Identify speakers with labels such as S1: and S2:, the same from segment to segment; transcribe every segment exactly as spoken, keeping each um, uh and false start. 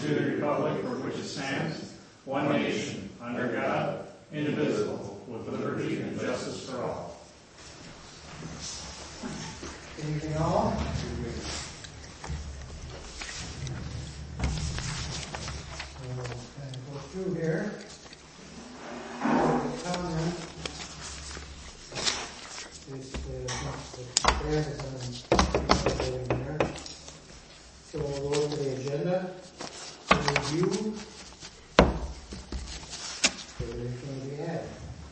S1: to the republic for which it stands, one nation, under God, indivisible, with liberty and justice for all.
S2: Anything all? So, kind of go through here. Comment. This, uh, the there is on there. So we'll go to the agenda. Review. So there's going to be added.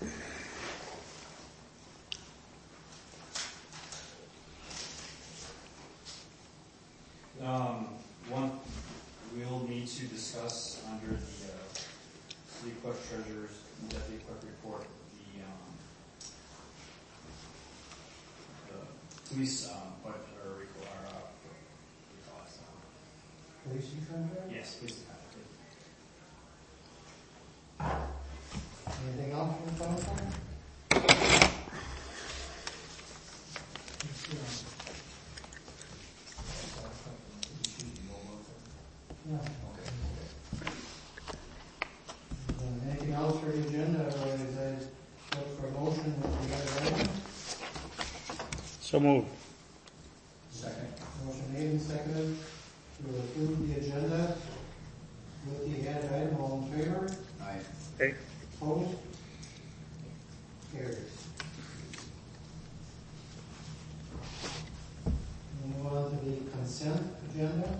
S3: Um, one, we'll need to discuss under the uh, city clerk treasurer's and deputy clerk report the, um, the police um, budget or recall, or, uh, recall us, um,
S2: Police contract?
S3: yes, police contract.
S2: Anything else from the council? No. Okay. Uh, anything else for the agenda, or is I look for a motion with the other item?
S1: So moved.
S2: Second. Motion made and seconded to approve the agenda with the added item. All in favor?
S3: Aye.
S1: Hey.
S2: Opposed? Carries. We'll move on to the consent agenda.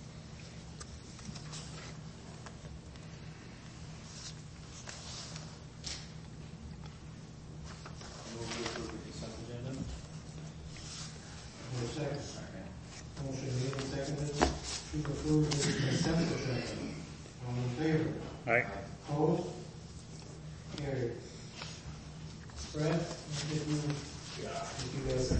S3: Move to approve the consent agenda.
S2: No second. Motion made and seconded to approve the consent agenda. All in favor?
S1: Aye.
S2: Opposed? Carries. Brett, I'll give you,
S4: Yeah.
S2: if you guys.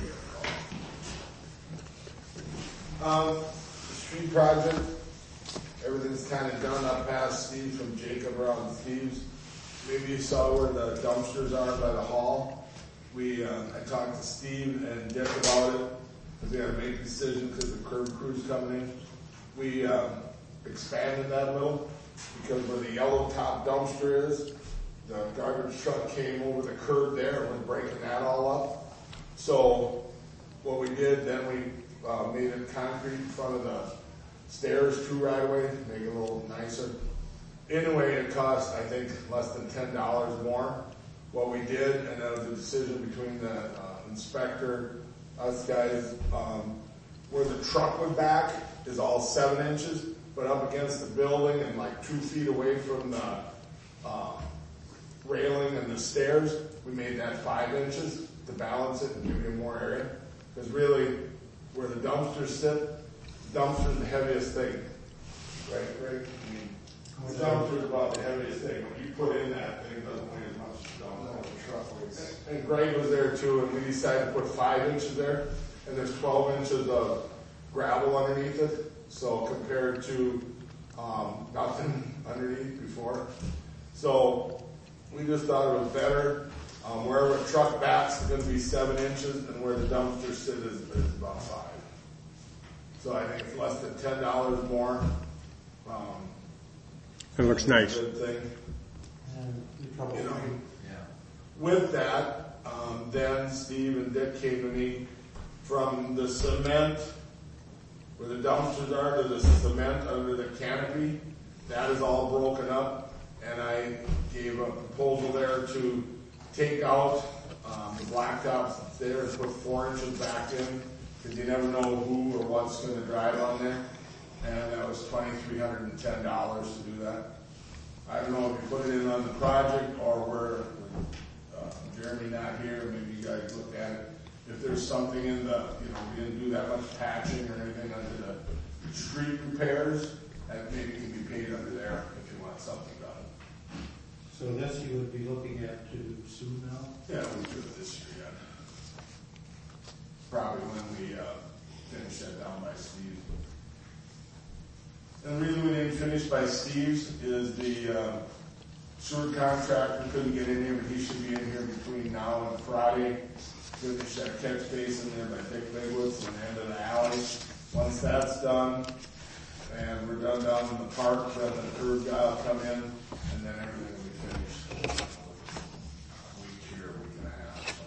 S4: Um, the street project, everything's kind of done up past Steve from Jacob around Steve's. Maybe you saw where the dumpsters are by the hall. We, uh, I talked to Steve and Dick about it, because we had to make a decision because the curb crew's coming in. We, um, expanded that a little, because where the yellow top dumpster is, the garbage truck came over the curb there and was breaking that all up. So what we did, then we uh, made it concrete in front of the stairs, true right away, make it a little nicer. Anyway, it cost, I think, less than ten dollars more. What we did, and that was a decision between the uh, inspector, us guys, um, where the truck went back is all seven inches, but up against the building and like two feet away from the uh, railing and the stairs, we made that five inches to balance it and give you more area. Because really, where the dumpsters sit, the dumpster's the heaviest thing. Right, Greg? I mean, the dumpster's about the heaviest thing. When you put in that thing, it doesn't weigh as much as the dumpster. The truck weighs. And Greg was there too, and we decided to put five inches there, and there's twelve inches of gravel underneath it. So compared to um, nothing underneath before. So we just thought it was better. Um, wherever a truck backs is going to be seven inches, and where the dumpster sit is, is about five. So I think it's less than ten dollars more. Um,
S1: It looks nice.
S4: Good thing.
S2: And you probably.
S4: You know, with that, um, then Steve and Dick came to me from the cement, where the dumpsters are, to the cement under the canopy. That is all broken up, and I gave a proposal there to take out um, the blacktops there and put four inches back in, because you never know who or what's going to drive on there. And that was twenty-three hundred ten dollars to do that. I don't know if you put it in on the project or where, uh, Jeremy not here, maybe you guys looked at it. If there's something in the, you know, we didn't do that much patching or anything under the street repairs, that maybe can be paid under there if you want something done.
S2: So this you would be looking at to soon now?
S4: Yeah, we do it this year, yeah. Probably when we, uh, finish that down by Steve's. And the reason we didn't finish by Steve's is the, uh, sewer contractor couldn't get in here, but he should be in here between now and Friday. Finish that catch basin there by Dick Bigwoods and the end of the alley. Once that's done, and we're we're done down in the park, then the curb guy will come in, and then everything will be finished. A week here, a week and a half.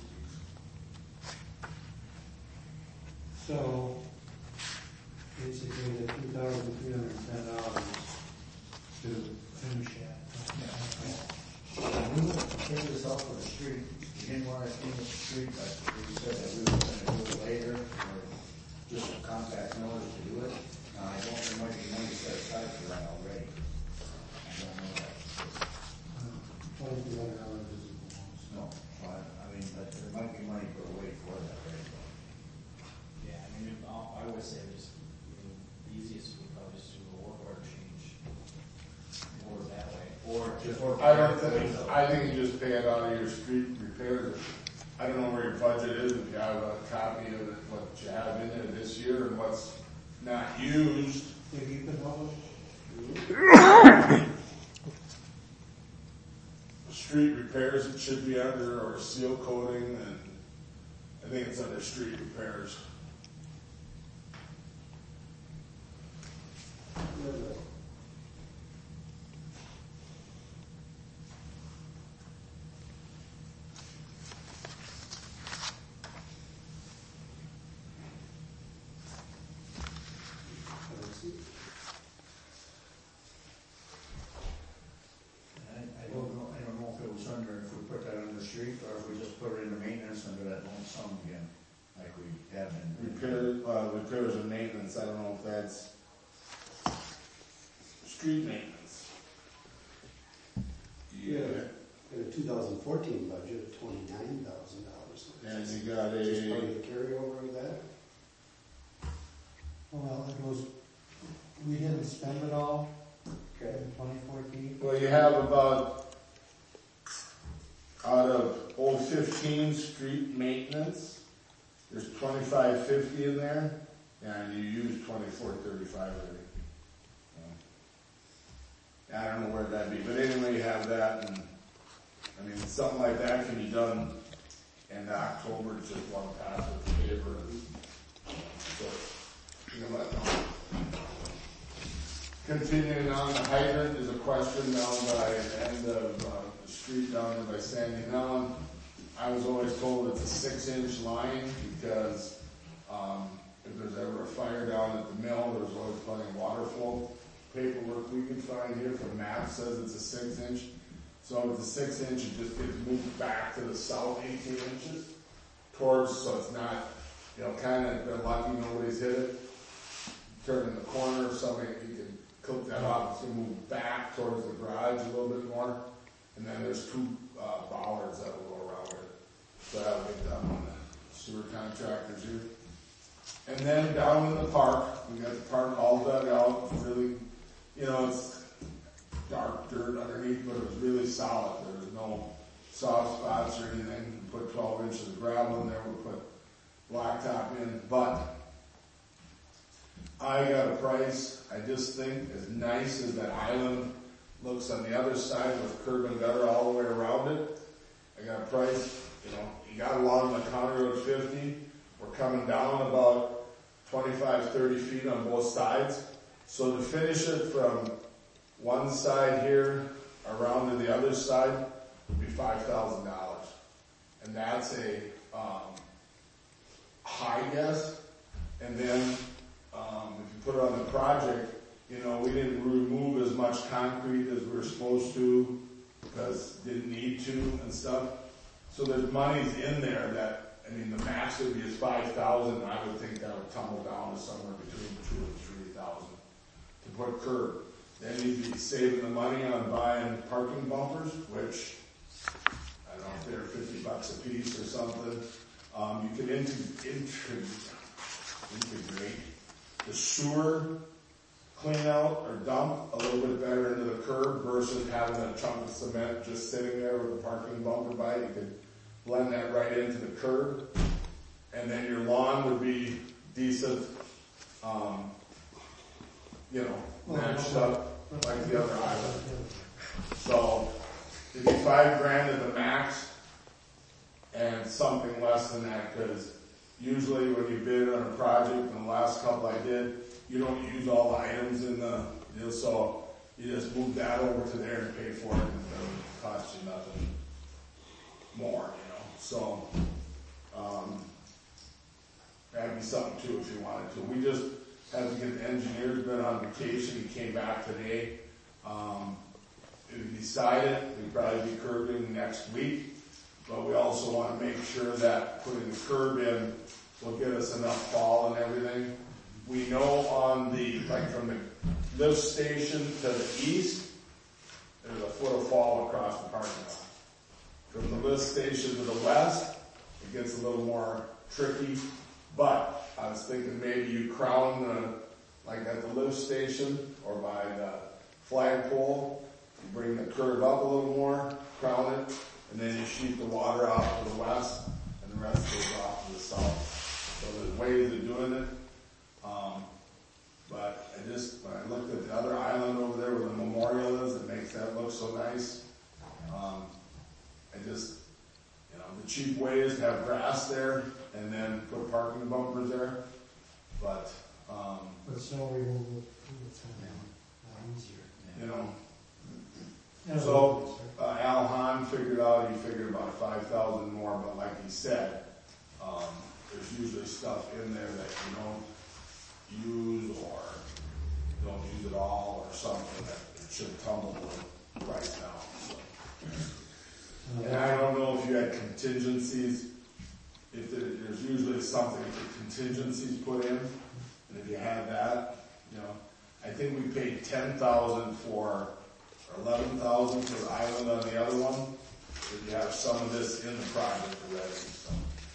S4: So.
S2: So, basically, the two thousand three hundred and ten dollars to finish that.
S5: We were taking this off of the street, we didn't want to clean the street, but we said that we were gonna do it later, or just a compact notice to do it. Now, I don't, there might be money set aside for that already. I don't know that.
S2: Twenty-two hundred dollars visible homes.
S5: No, I, I mean, but there might be money put away for that, right?
S3: Yeah, I mean, if- I I would say just, you know, the easiest would probably just do a work order change. Or that way, or just.
S4: I don't think, I think you just pay it out of your street repairs. I don't know where your budget is, if you have a copy of it, what you have in there this year and what's not used.
S2: If you can hold
S4: Street repairs, it should be under, or seal coating, and I think it's under street repairs.
S5: I, I don't know, I don't know if it was under, if we put that under street, or if we just put it in the maintenance under that lump sum again, like we have in.
S4: Repair, uh, repairs and maintenance, I don't know if that's street maintenance. Yeah.
S6: In a two thousand fourteen budget of twenty-nine thousand dollars.
S4: And you got
S6: Just part
S4: a,
S6: of the carryover of that?
S2: Well, it was, we didn't spend it all
S6: Okay.
S2: in twenty fourteen.
S4: well, you have about, out of old fifteen street maintenance, there's twenty-five fifty in there, and you use twenty-four thirty-five of it. I don't know where that'd be, but anyway, you have that, and, I mean, something like that can be done in October, just one pass with the paper, and, so, you know, let know. Continuing on, the hydrant is a question down by the end of, uh, the street down there by Sandy Mellon. I was always told it's a six inch line, because, um, if there's ever a fire down at the mill, there's always plenty of water flow. Paperwork we can find here from MAP says it's a six inch. So if it's a six inch, it just gets moved back to the south eighteen inches towards, so it's not, you know, kind of, been lucky nobody's hit it. Turn in the corner, somebody, you can clip that off, it's gonna move back towards the garage a little bit more. And then there's two, uh, bollards that will go around it. So that'll get done on the sewer contractors here. And then down in the park, we got the park all dug out, really, you know, it's dark dirt underneath, but it was really solid. There was no soft spots or anything. We put twelve inches of gravel in there, we put blacktop in, but I got a price. I just think as nice as that island looks on the other side with curb and gutter all the way around it, I got a price, you know, you got along the County Road fifty, we're coming down about twenty-five, thirty feet on both sides. So to finish it from one side here around to the other side would be five thousand dollars. And that's a, um, high guess. And then, um, if you put it on the project, you know, we didn't remove as much concrete as we were supposed to because didn't need to and stuff. So there's monies in there that, I mean, the max would be is five thousand, and I would think that would tumble down to somewhere between two and three thousand to put curb. Then you'd be saving the money on buying parking bumpers, which, I don't know if they're fifty bucks a piece or something. Um, you could integ- integ- integrate the sewer clean out or dump a little bit better into the curb versus having a chunk of cement just sitting there with a parking bumper by it. You could blend that right into the curb, and then your lawn would be decent, um, you know, matched up like the other island. So it'd be five grand at the max, and something less than that, because usually when you bid on a project, and the last couple I did, you don't use all the items in the, you know, so you just move that over to there and pay for it, and it doesn't cost you nothing more, you know, so, um, that'd be something too if you wanted to. We just had to get the engineer's been on vacation, he came back today. Um, we decided we'd probably be curbing next week, but we also want to make sure that putting the curb in will get us enough fall and everything. We know on the, like from the lift station to the east, there's a foot of fall across the parking lot. From the lift station to the west, it gets a little more tricky, but I was thinking maybe you crown the, like at the lift station or by the flagpole, you bring the curb up a little more, crown it, and then you shoot the water out to the west, and the rest goes off to the south. So there's ways of doing it. Um, but I just, when I looked at the other island over there where the memorial is, it makes that look so nice. Um, I just, you know, the cheap way is to have grass there and then put parking bumpers there. But, um,
S2: But snow removal, it's kind of a lot easier.
S4: you know,
S2: Yeah,
S4: so, uh, Al Hahn figured out, he figured about five thousand more, but like he said, um, there's usually stuff in there that you don't use or don't use at all or something that it should tumble the price down. So. And I don't know if you had contingencies, if there, there's usually something for contingencies put in, and if you had that, you know, I think we paid ten thousand for, or eleven thousand for the island on the other one, if you have some of this in the project already, so.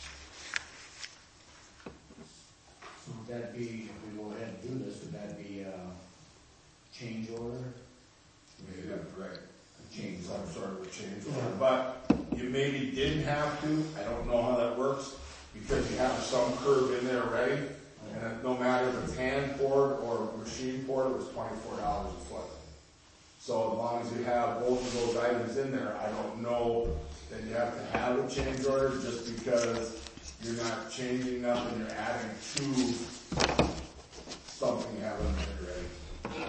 S5: So would that be, if we go ahead and do this, would that be a change order?
S4: Yeah, right.
S5: A change
S4: Some
S5: order.
S4: sort of a change order, but you maybe didn't have to, I don't know how that works, because you have some curve in there already, and no matter if it's hand poured or machine poured, it was twenty-four dollars a foot. So as long as you have both of those items in there, I don't know that you have to have a change order just because you're not changing nothing, you're adding to something you have in there already.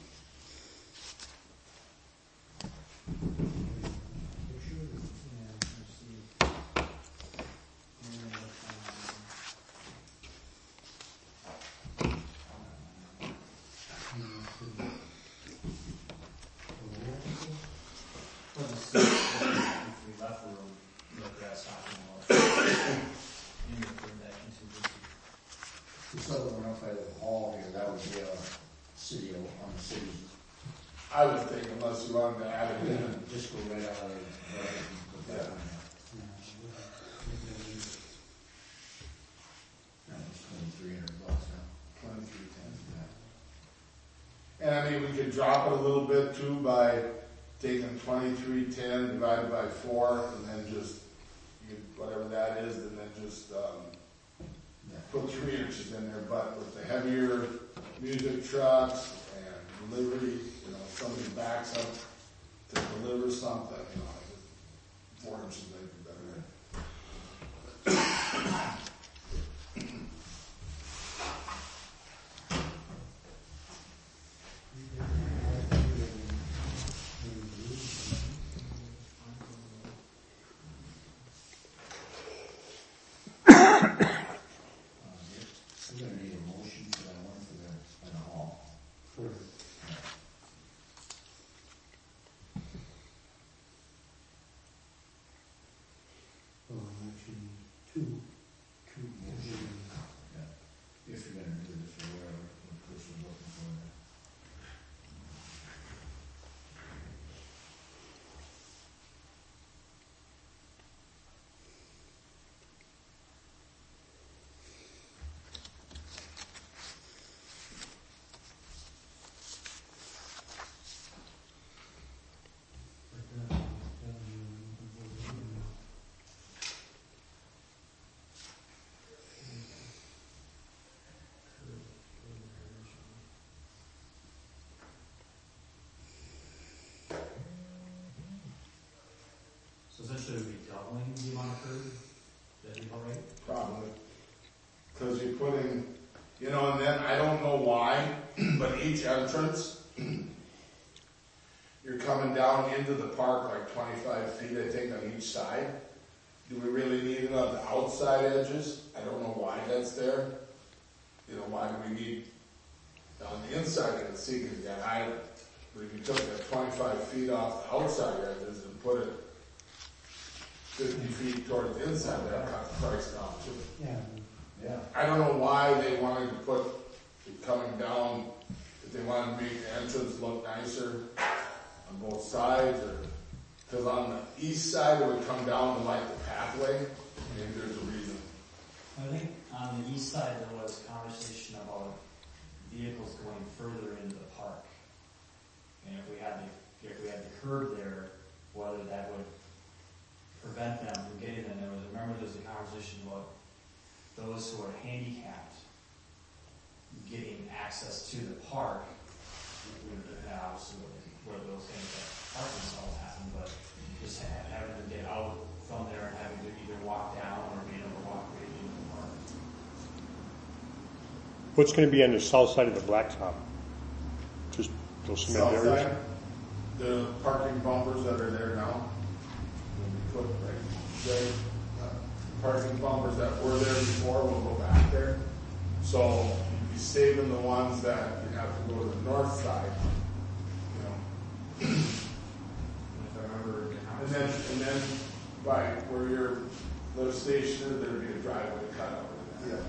S3: If we left the room, no grass hopping or in the for that contingency.
S5: This other one up by the hall here, that would be a city, on the city.
S4: I would think unless you wanted to add it in.
S5: Just go right out of the, and put that on there. That was twenty-three hundred bucks now.
S4: Twenty-three ten. And I mean, we could drop it a little bit too by taking twenty-three ten divided by four, and then just, you, whatever that is, and then just, um,
S5: Yeah.
S4: put three inches in there, but with the heavier music trucks and delivery, you know, if somebody backs up to deliver something, you know, just four inches might be better.
S5: We're gonna need a motion for that one for the, for the hall.
S2: Well, actually, two.
S5: Two motions. Yeah. If you're gonna do this or whatever, what Chris was looking for there.
S3: So essentially we'd be doubling the amount of curb, that'd be all right?
S4: Probably. Cause you're putting, you know, and then I don't know why, but each entrance, you're coming down into the park like twenty-five feet, I think, on each side. Do we really need it on the outside edges? I don't know why that's there. You know, why do we need on the inside of the sea, because you got island. But if you took that twenty-five feet off the outside edges and put it fifty feet towards the inside, that cut the price down too.
S2: Yeah.
S5: Yeah.
S4: I don't know why they wanted to put it coming down, if they wanted to make the entrance look nicer on both sides, or, because on the east side it would come down to like the pathway, maybe there's a reason.
S3: I think on the east side there was conversation about vehicles going further into the park. And if we had the, if we had the curb there, whether that would prevent them from getting them. There was, remember there was a conversation about those who are handicapped getting access to the park. And obviously where those handicapped parking stalls happen, but just ha- having them get out from there and having to either walk down or being able to walk right into the park.
S7: What's going to be on the south side of the blacktop? Just those cement
S4: South
S7: areas?
S4: side, the parking bumpers that are there now, will be put right, right, uh, parking bumpers that were there before will go back there. So you'd be saving the ones that you have to go to the north side, you know.
S3: And if I remember the
S4: And then,
S3: conversation.
S4: and then, right, where your lift station is, there'd be a driveway cut out of that.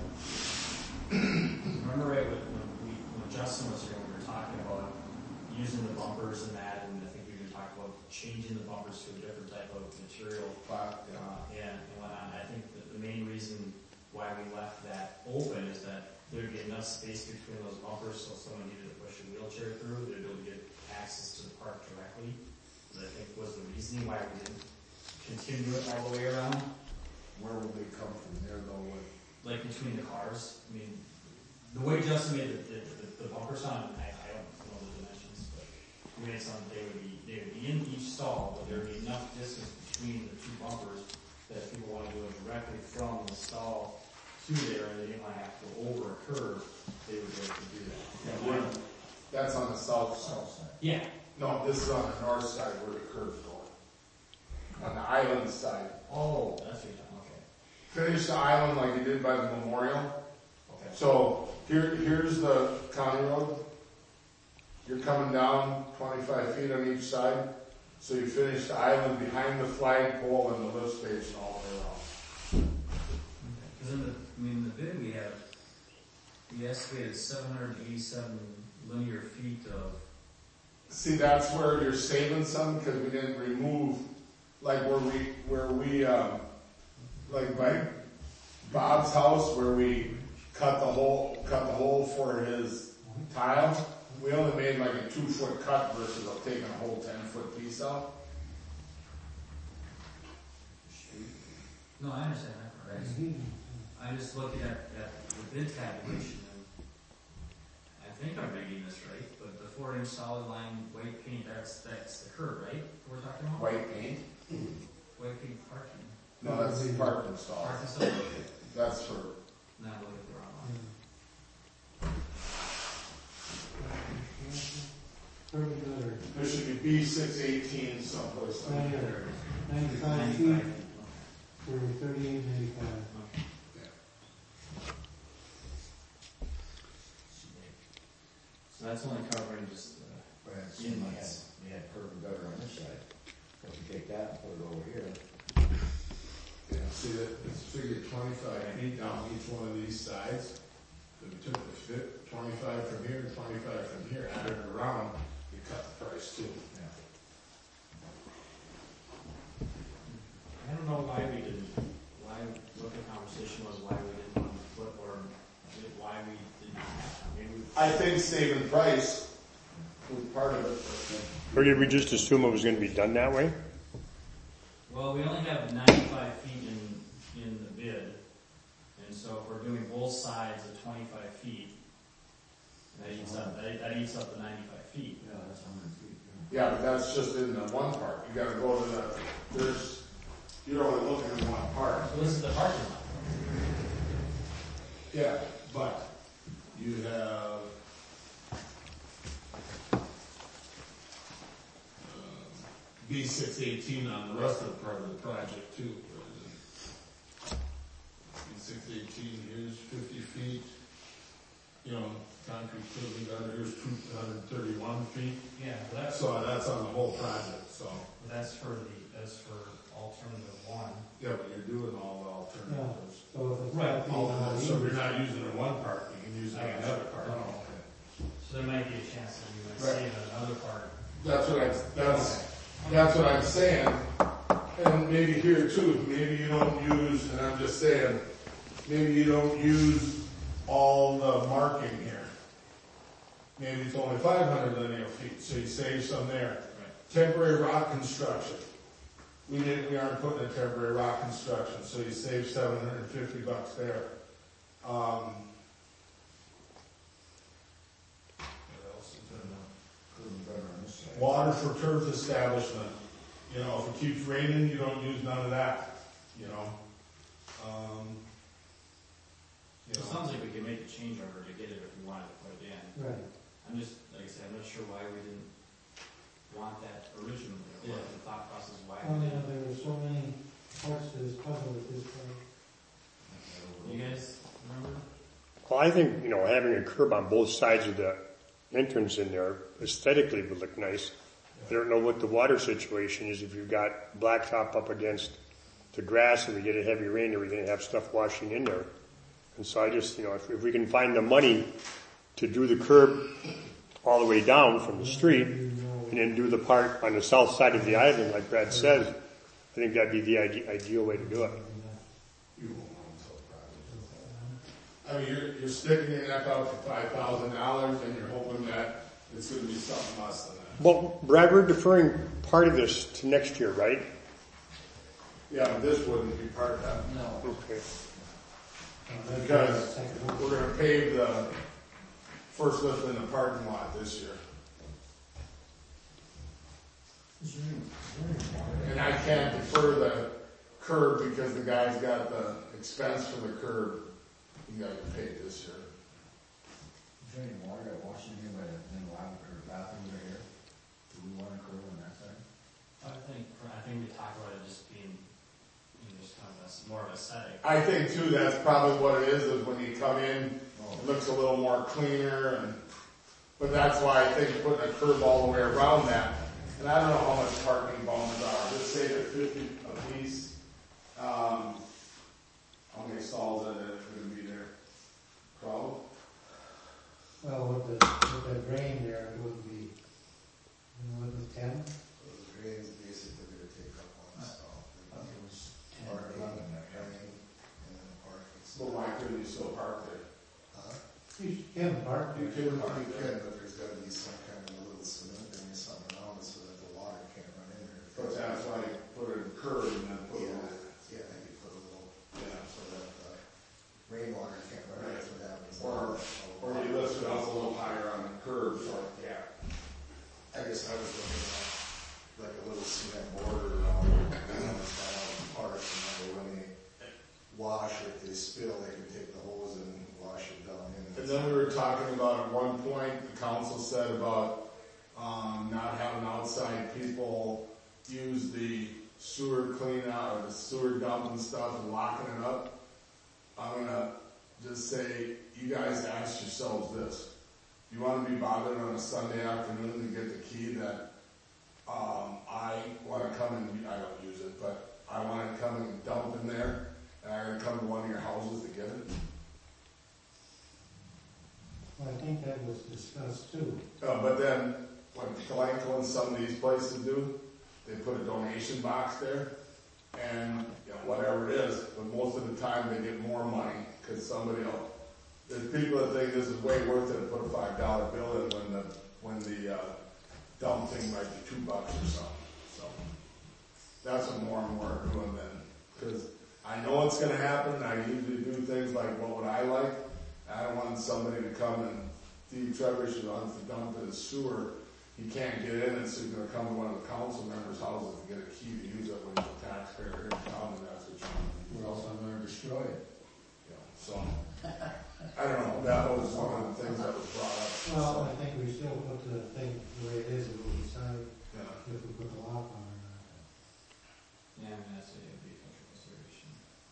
S3: Remember right when, when we, when Justin was here, we were talking about using the bumpers and that, and I think we were talking about changing the bumpers to a different type of material.
S4: But, yeah.
S3: Uh, and, and whatnot. I think that the main reason why we left that open is that there'd be enough space between those bumpers so if someone needed to push a wheelchair through, they'd be able to get access to the park directly. That I think was the reasoning why we didn't continue it all the way around.
S4: Where would they come from there though? With,
S3: Like between the cars. I mean, the way Justin made the, the, the, the bumper sound, I, I don't know the dimensions, but we made it sound they would be they would be in each stall, but there would be enough distance between the two bumpers that if people wanted to go directly from the stall to there and they didn't want to have to go over a curve, they would be able to do that.
S4: yeah, where, that's on the south side.
S5: South side.
S3: Yeah.
S4: No, this is on the north side where the curve's going. On the island side.
S3: Oh, that's what you're talking. Okay.
S4: Finish the island like you did by the memorial.
S3: Okay.
S4: So here, here's the county road. You're coming down twenty-five feet on each side. So you finish the island behind the flagpole and the lift station all the way around.
S3: Because in the, I mean, the bid we have, we estimated seven hundred eighty-seven linear feet of.
S4: See, that's where you're saving some because we didn't remove, like where we, where we, um, like by Bob's house where we cut the hole, cut the hole for his tile. We only made like a two foot cut versus of taking a whole ten foot piece out.
S3: No, I understand that part. I- I'm just looking at, at the bid tabulation, and I think I'm reading this right, but the four inch solid line white paint, that's, that's the curb, right? We're talking about?
S4: White paint?
S3: White paint parking.
S4: No, that's the parking stall.
S3: Parking stall?
S4: That's for,
S3: Now I'm looking at the wrong one.
S2: Curb and gutter,
S4: there should be B six eighteen someplace. like that.
S2: There ninety-five
S3: Ninety-five
S2: feet
S3: feet.
S2: for thirty-eight ninety-five.
S3: So that's only covering just the,
S5: But it's, we had, we had curb and gutter on this side. If you take that and put it over here,
S4: Yeah, see that, it's figured twenty-five feet down each one of these sides. If we took the fit, twenty-five from here and twenty-five from here, added it around, you cut the price too.
S5: yeah.
S3: I don't know why we didn't, why, what the conversation was, why we didn't want to flip, or why we didn't, I mean, we,
S4: I think saving price was part of it.
S7: Or did we just assume it was going to be done that way?
S3: well, we only have ninety-five feet in, in the bid, and so if we're doing both sides of twenty-five feet, that eats up, that, that eats up the ninety-five feet.
S5: Yeah, that's a hundred feet.
S4: Yeah, but that's just in the one part. You gotta go to the, there's, you're only looking at one part.
S3: So this is the parking lot.
S4: Yeah, but you have B six eighteen on the rest of the part of the project too. B six eighteen, here's fifty feet, you know, concrete building gutter, here's two hundred thirty-one feet.
S3: Yeah, but that's,
S4: So that's on the whole project, so,
S3: that's for the, that's for alternative one.
S4: yeah, but you're doing all the alternatives.
S2: So if it's
S3: Right.
S2: not
S4: All
S2: being
S4: of it. So
S2: used,
S4: you're not using it in one part, you can use it in another part.
S3: Oh, So there might be a chance that you might
S4: Right.
S3: save another part.
S4: That's what I, that's, that's what I'm saying. And maybe here too, maybe you don't use, and I'm just saying, maybe you don't use all the marking here. Maybe it's only five hundred linear feet, so you save some there. Temporary rock construction. We didn't, we aren't putting a temporary rock construction, so you save seven hundred and fifty bucks there. Um, what else is in there?
S5: Couldn't better on this side.
S4: Water for turf establishment. You know, if it keeps raining, you don't use none of that, you know. Um, you
S3: It
S4: know.
S3: sounds like we could make a change order to get it if we wanted to put it in.
S2: right,
S3: I'm just, like I said, I'm not sure why we didn't want that originally, or what the thought process, why
S2: well,
S3: we
S2: you know,
S3: didn't.
S2: there were so many parts to this puzzle with this thing.
S3: You guys remember?
S7: Well, I think, you know, having a curb on both sides of the entrance in there aesthetically would look nice. I don't know what the water situation is, if you've got blacktop up against the grass and we get a heavy rain, are we gonna have stuff washing in there? And so I just, you know, if, if we can find the money to do the curb all the way down from the street and then do the part on the south side of the island, like Brad says, I think that'd be the ide- ideal way to do it.
S4: You won't know until the project's over. I mean, you're, you're sticking your neck out for five thousand dollars and you're hoping that it's gonna be something less than that.
S7: Well, Brad, we're deferring part of this to next year, right?
S4: Yeah, but this wouldn't be part of that.
S3: No.
S7: Okay.
S4: Because we're gonna pave the first lift in the parking lot this year. And I can't defer the curb because the guy's got the expense for the curb. He got it paid this year.
S5: Is there any water at Washington by the, in the lab or bathroom over here? Do we want a curb on that side?
S3: I think, I think we talked about it just being, you know, just kind of a, more of a aesthetic.
S4: I think too, that's probably what it is, is when you come in, it looks a little more cleaner and, but that's why I think putting a curb all the way around that. And I don't know how much parking bones are, let's say they're fifty apiece. Um, how many stalls are there gonna be there? Twelve?
S2: Well, with the, with the drain there, it would be, you know, it was ten.
S8: Those drains basically gonna take up one stall.
S5: I thought it was ten
S8: Park
S5: or
S8: lot,
S5: eleven there.
S8: drain, and then park.
S4: But why couldn't you still park there?
S8: Huh?
S2: You can park
S4: You
S2: there.
S4: can park
S8: You
S4: there.
S8: can, but there's gotta be some kind of a little cement thing or something around it so that the water can't run in there.
S4: But that's why you put a curb and then put a
S8: Yeah,
S4: little,
S8: yeah, you put a little,
S4: yeah.
S8: so that, uh, rainwater can't run in, that's what happens.
S4: Or, or you lift it up a little higher on the curb, so, yeah.
S8: I guess I was looking at like a little cement border around, you know, it's not out in the park, and that way when they wash, if they spill, they can take the hose and wash it down in.
S4: And then we were talking about at one point, the council said about, um, not having outside people use the sewer clean out, or the sewer dump and stuff and locking it up. I'm gonna just say, you guys ask yourselves this. You wanna be bothered on a Sunday afternoon to get the key that, um, I wanna come and, I don't use it, but I wanna come and dump in there, and I gotta come to one of your houses to get it?
S2: Well, I think that was discussed too.
S4: Uh, but then, what Glencoe and some of these places do, they put a donation box there, and, you know, whatever it is, but most of the time they get more money, cause somebody else, there's people that think this is way worth it to put a five dollar bill in when the, when the, uh, dump thing might be two bucks or something, so. That's what more and more are doing then, cause I know it's gonna happen, I usually do things like, what would I like? I don't want somebody to come and Steve Trevor wants to dump in his sewer. He can't get in it, so he's gonna come to one of the council members' houses to get a key to use it when he's a taxpayer here in town, and that's what you want.
S5: We're also gonna destroy it.
S4: You know, so, I don't know, that was one of the things that was brought up.
S2: Well, I think we still put the thing the way it is, it will decide
S4: Yeah.
S2: if we put the lock on or
S3: mean, that's a big consideration.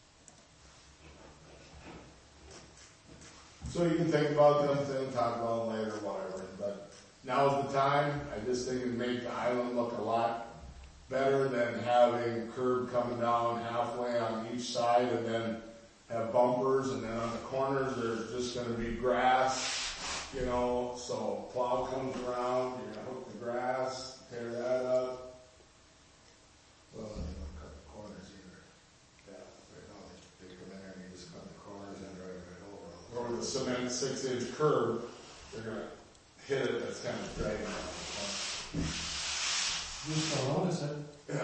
S4: So you can think about them, then talk about them later, whatever, but now's the time. I just think it'd make the island look a lot better than having curb coming down halfway on each side and then have bumpers, and then on the corners there's just gonna be grass, you know, so plow comes around, you're gonna hook the grass, tear that up.
S8: Well, they don't cut the corners either. Yeah, right now, they, they come in there and you just cut the corners and drive right over.
S4: Or the cement six inch curb, they're gonna hit it, that's kind of dragging out.
S2: Just don't notice it.
S4: Yeah.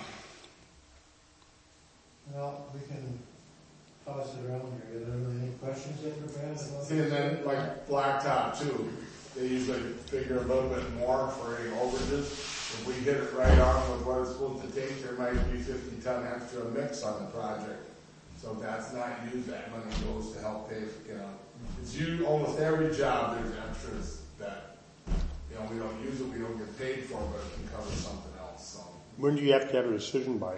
S2: Well, we can toss it around here. Are there any questions yet for Brad about
S4: See, and then like blacktop too, they usually figure a little bit more for any overages. If we hit it right on with what it's supposed to take, there might be fifty ton extra mix on the project. So if that's not used, that money goes to help pay, for, you know, it's you, almost every job there's extras that, you know, we don't use it, we don't get paid for, but it can cover something else, so.
S7: When do you have to have a decision by?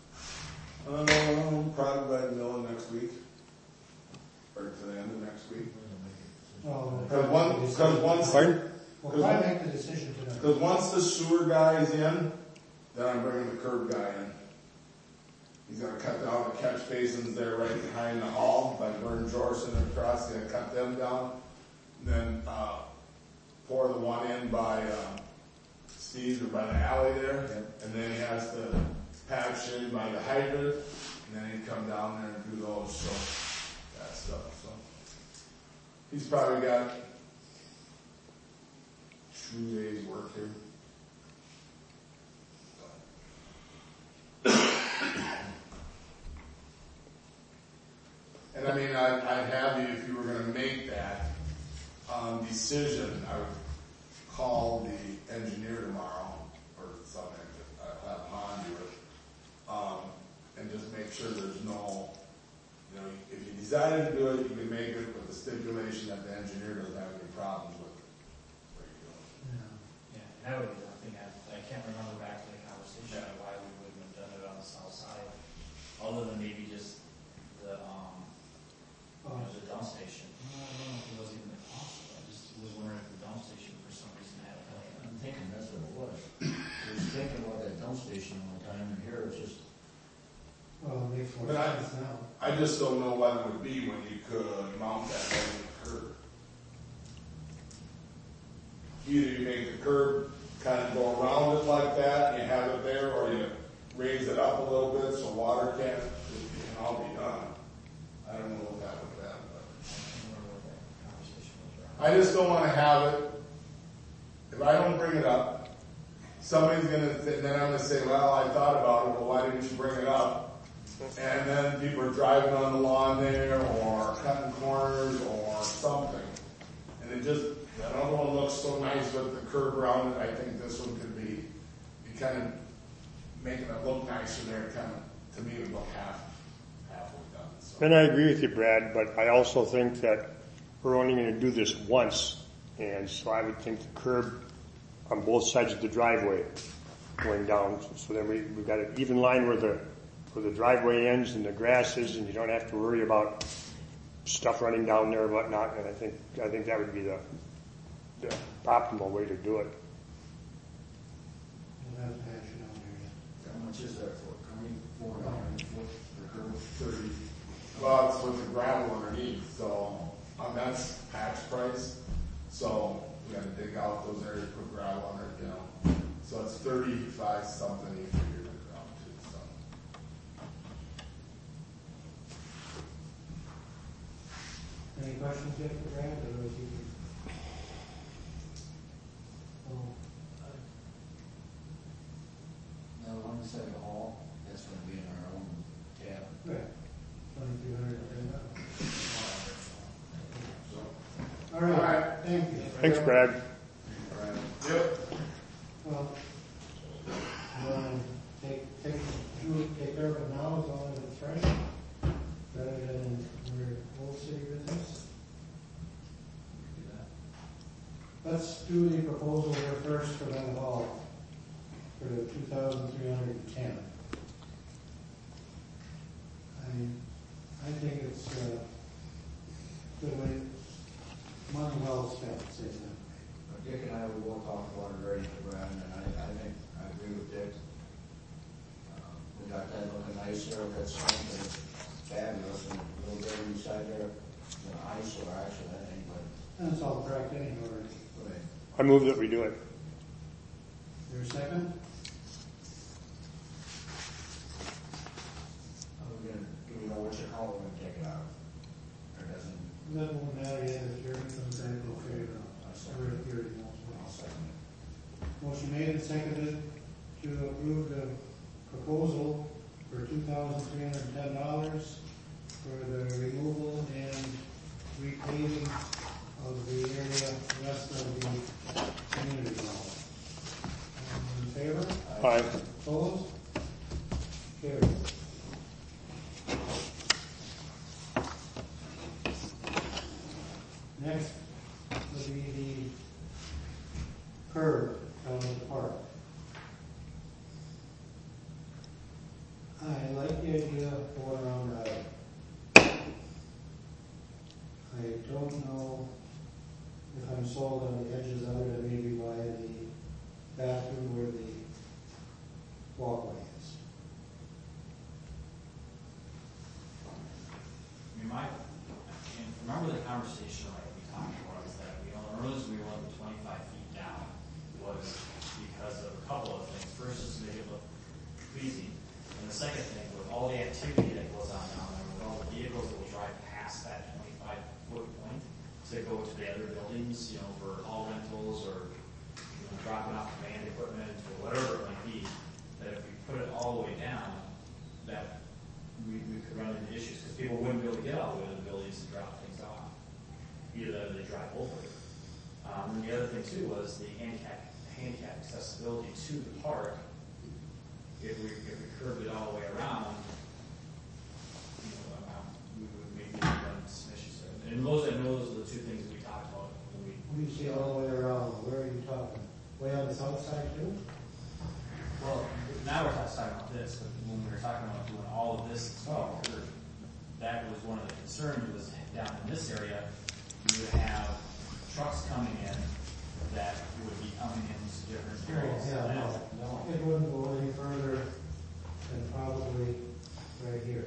S4: Um, probably by the middle of next week, or to the end of next week.
S2: Well,
S4: Cause one, cause once,
S7: Pardon?
S2: we'll probably make the decision tonight.
S4: cause once the sewer guy is in, then I'm bringing the curb guy in. He's gonna cut down the catch basins there right behind the hall, by Vern Jorson and across, he's gonna cut them down. And then, uh, pour the one in by, uh, Steve's or by the alley there, and then he has to patch in by the hydrant, and then he'd come down there and do those, so, that stuff, so. He's probably got two days work here. And I mean, I'd, I'd have you, if you were gonna make that, um, decision, I would call the engineer tomorrow, or something, I'll have Han do it, um, and just make sure there's no, you know, if you decided to do it, you can make it with the stipulation that the engineer doesn't have any problems with what you're doing.
S2: Yeah.
S3: Yeah, that would be the thing, I, I can't remember back to the conversation of why we wouldn't have done it on the south side, other than maybe just the, um, you know, the dump station. No, I don't know if it was even the cost, I just was wondering if the dump station for some reason had a plan.
S5: I'm thinking that's what it was. I was thinking about that dump station one time, and here it's just,
S2: Well, it makes more
S4: But I-
S2: sense now.
S4: I just don't know what it would be when you could mount that on the curb. Either you make the curb kind of go around it like that, and you have it there, or you raise it up a little bit so water can't, it can all be done. I don't know what that would be, but.
S3: I can't remember what that conversation was around.
S4: I just don't wanna have it, if I don't bring it up, somebody's gonna, th- then I'm gonna say, well, I thought about it, well, why didn't you bring it up? And then people are driving on the lawn there, or cutting corners, or something. And it just, that other one looks so nice with the curb around it, I think this one could be, be kind of making it look nicer there, kind of, to me, it would look half, halfway done, so.
S7: And I agree with you, Brad, but I also think that we're only gonna do this once, and so I would think the curb on both sides of the driveway going down, so then we, we've got an even line where the, where the driveway ends and the grass is, and you don't have to worry about stuff running down there and whatnot, and I think, I think that would be the, the optimal way to do it.
S2: We'll have to hash it out here.
S5: how much is that for? Twenty-four dollars for curb?
S4: Thirty, well, it's with the gravel underneath, so, um, that's patch price, so we gotta dig out those areas, put gravel under it, you know. So it's thirty-five something, you figured it out to, so.
S2: Any questions yet for Brad, or is he? Oh,
S5: Now, the one side of the hall, that's gonna be in our own tab.
S2: good. Twenty-two hundred, okay,
S4: So,
S2: all right, thank you.
S7: Thanks, Brad.
S4: yep,
S2: Well, you wanna take, take, do, take care of it now, as long as it's fresh, rather than your old city business? Let's do the proposal here first for that hall, for the two thousand three hundred and ten. I mean, I think it's, uh, good way, money well spent, say that.
S5: But Dick and I, we will talk about it already, Brad, and I, I think, I agree with Dick. Um, We got that looking nice there, that's something fabulous, and a little bit inside there, the eyesore actually, I think, but.
S2: And it's all correct anyway.
S5: Right.
S7: I move that we do it.
S2: Your second?
S5: Are we gonna, do we know which account we're gonna take it out of? Or doesn't,
S2: That won't matter yet, if you're in some kind of figure out.
S5: I'll
S2: We're
S5: second
S2: here,
S5: it.
S2: you know,
S5: I'll second it.
S2: motion made and seconded to approve the proposal for two thousand three hundred and ten dollars for the removal and repaving of the area west of the community hall. All in favor?
S7: Aye.
S2: Opposed? Carried. Next will be the curb down at the park. I like the idea of going around the island. I don't know if I'm sold on the edges other than maybe by the bathroom where the walkway is.
S3: I mean, my, and remember the conversation like we talked about is that, you know, the reason we wanted twenty-five feet down was because of a couple of things. First is to make it look pleasing. And the second thing, with all the activity that goes on down there, with all the vehicles that will drive past that twenty-five foot point to go to the other buildings, you know, for all rentals or, you know, dropping off command equipment or whatever it might be, that if we put it all the way down, that we, we could run into issues because people wouldn't be able to get all the way to the buildings and drop things off. Either that or they drive over it. Um, and the other thing too was the handicap, handicap accessibility to the park. If we, if we curved it all the way around, you know, um, we would maybe run into some issues there. And those, I know those are the two things we talked about when we.
S2: When you say all the way around, where are you talking? Way on the south side too?
S3: Well, now we're talking about this, but when we were talking about doing all of this as well, that was one of the concerns was down in this area, you would have trucks coming in that would be coming into different areas.
S2: Yeah, no, no, it wouldn't go any further than probably right here.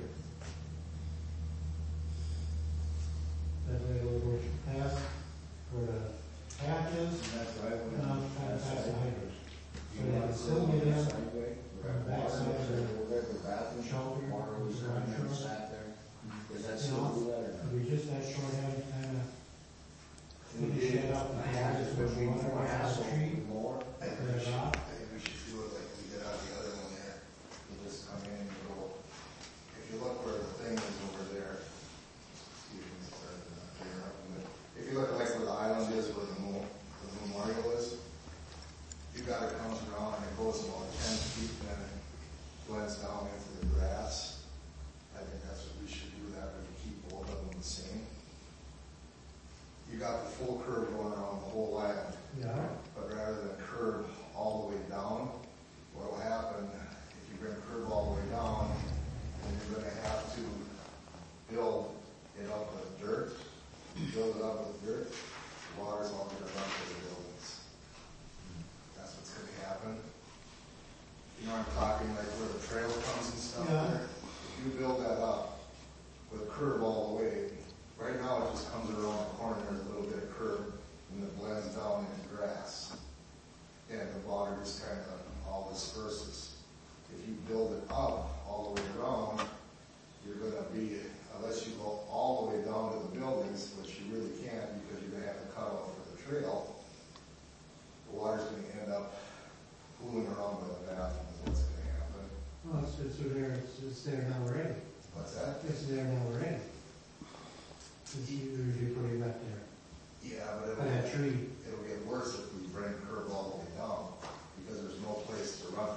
S2: That way it would go past where the path is,
S5: That's right.
S2: and on past the hydrant. So
S5: You
S2: you
S5: want
S2: can
S5: to
S2: still
S5: go
S2: get in,
S5: sideway?
S2: on the backside of the
S5: We'll go to the bathroom,
S2: shelter,
S5: water was coming in,
S2: garage door.
S5: sat there. Does that
S2: You
S5: still
S2: know,
S5: do that or not?
S2: we just that shorthand kind of
S5: We
S2: finish
S5: did.
S2: it up.
S5: I had to, but we
S2: Water
S5: more
S2: across
S5: hassle,
S2: the tree.
S5: more.
S8: I think we should, I think we should do it like we did on the other one there. You just come in and go, if you look where the thing is over there, excuse me, sorry, I'm not clear enough, but if you look like where the island is, where the mo- the memorial is, you got it comes around and it goes about ten feet and then it blends down into the grass. I think that's what we should do, that way we keep both of them the same. You got the full curve going around the whole island.
S2: Yeah.
S8: But rather than curve all the way down, what will happen, if you bring curve all the way down, then you're gonna have to build it up with dirt, build it up with dirt, the water's all gonna run to the buildings. That's what's gonna happen. You know, I'm talking like where the trail comes and stuff
S2: Yeah.
S8: there. If you build that up with a curve all the way, right now it just comes around the corner, there's a little bit of curve, and it blends down into grass. And the water just kind of all disperses. If you build it up all the way around, you're gonna be, unless you go all the way down to the buildings, which you really can't because you're gonna have to cut off for the trail, the water's gonna end up pooling around by the bathroom is what's gonna happen.
S2: Well, it's, it's there, it's, it's there now already.
S8: What's that?
S2: It's there now already. It's usually pretty wet there.
S8: Yeah, but it'll,
S2: By that tree.
S8: it'll get worse if we bring curve all the way down, because there's no place to run.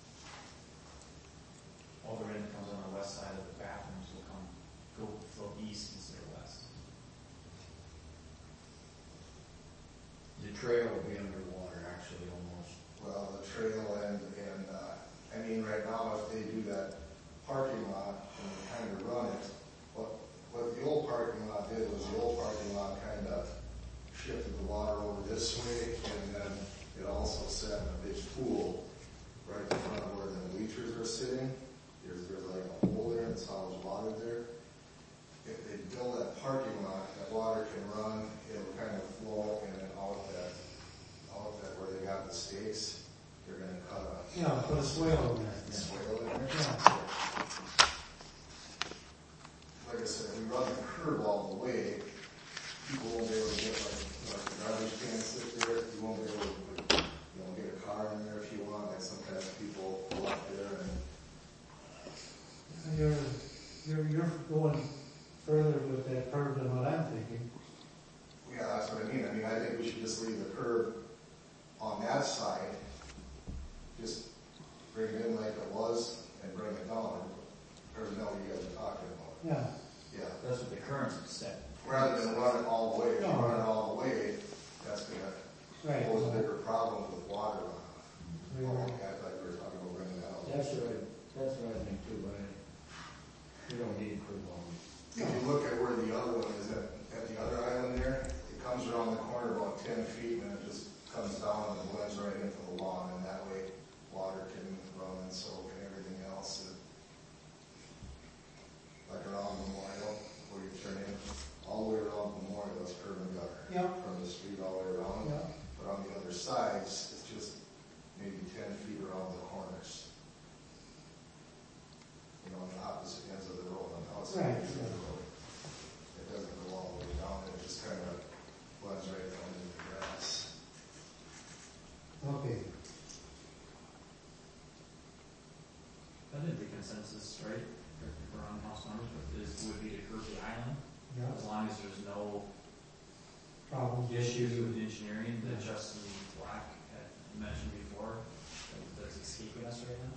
S3: All the rain that comes on the west side of the bathrooms will come, go flow east instead of west.
S5: The trail will be underwater, actually, almost.
S8: Well, the trail and, and, uh, I mean, right now, if they do that parking lot and kind of run it. What, what the old parking lot did was the old parking lot kind of shifted the water over this way, and then it also set in a big pool right in front of where the bleachers are sitting. There's, there's like a hole there, and it's always water there. If they build that parking lot, that water can run, it'll kind of flow, and then out that, out that where they got the stakes, they're gonna cut a
S2: Yeah, put a swale in there.
S8: swale in there.
S2: Yeah.
S8: Like I said, if we run the curb all the way, people won't be able to get like, like the garbage can sit there, you won't be able to, put, you know, get a car in there if you want, like sometimes people go up there and
S2: You're, you're, you're going further with that curve than what I'm thinking.
S8: yeah, that's what I mean. I mean, I think we should just leave the curb on that side, just bring it in like it was and bring it down. Or no, you guys are talking about.
S2: Yeah.
S8: Yeah.
S3: That's what the current said.
S8: Rather than run it all the way. If you
S2: No.
S8: run it all the way, that's gonna
S2: Right.
S8: pose a bigger problem with water runoff.
S2: We
S8: Oh,
S2: were-
S8: yeah, I thought you were talking about bringing it out.
S5: That's what I, that's what I think too, but I, we don't need curb on.
S8: If you look at where the other one is, at, at the other island there, it comes around the corner about ten feet and it just comes down and blends right into the lawn, and that way water can run and soak and everything else. And like around Memorial, where you turn in, all the way around Memorial is curb and gutter.
S2: Yeah.
S8: From the street all the way around.
S2: Yeah.
S8: But on the other sides, it's just maybe ten feet around the corners. You know, on the opposite ends of the road, on the outside
S2: Right,
S8: of the
S2: yeah.
S8: road. It doesn't go all the way down, it just kind of blends right down into the grass.
S2: Okay.
S3: I think the consensus, right, if we're on house numbers, but this would be to curb the island,
S2: Yeah.
S3: as long as there's no
S2: Problems.
S3: issues with engineering that Justin Black had mentioned before, that- that's escaping us right now.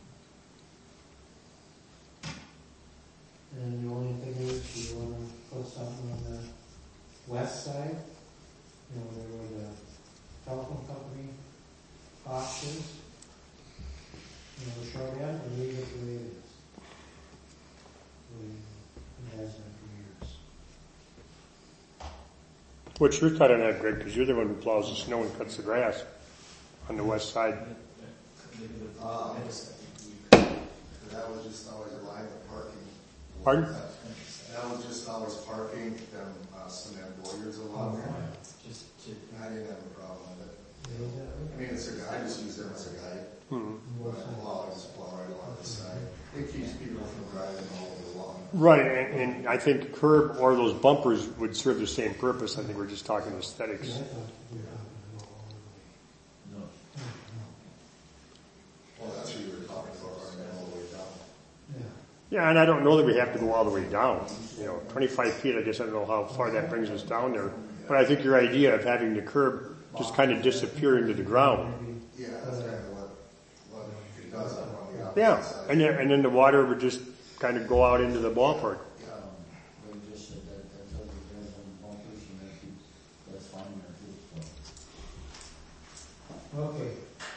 S2: And the only thing is, you wanna put something on the west side, you know, there where the telephone company box is. You know, the short end, or leave it the way it is. The way it has been for years.
S7: What's your thought on that, Greg? Because you're the one who plows the snow and cuts the grass on the west side.
S8: Um, That was just always a line of parking.
S7: Pardon?
S8: That was just always parking, them uh, cement boilers along there.
S3: Just to,
S8: I didn't have a problem with it.
S2: Is that
S8: I mean, it's a guy, I just use them as a guide.
S7: Hmm.
S8: When I plow, I just plow right along the side. It keeps people from driving all over the lawn.
S7: Right, and, and I think curb or those bumpers would serve the same purpose. I think we're just talking
S2: right?
S7: aesthetics.
S2: Yeah, I thought we were talking about all the way.
S3: no,
S8: Well, that's what you were talking about, running all the way down.
S2: Yeah.
S7: Yeah, and I don't know that we have to go all the way down. You know, twenty-five feet, I guess I don't know how far that brings us down there. But I think your idea of having the curb just kind of disappear into the ground.
S2: Maybe,
S8: Yeah, that's kind of what, what it does up on the
S7: Yeah,
S8: opposite side.
S7: and then, and then the water would just kind of go out into the ballpark.
S5: Um, we just said that, that's what we did on bumpers and that keeps, that's fine there too, so.
S2: Okay.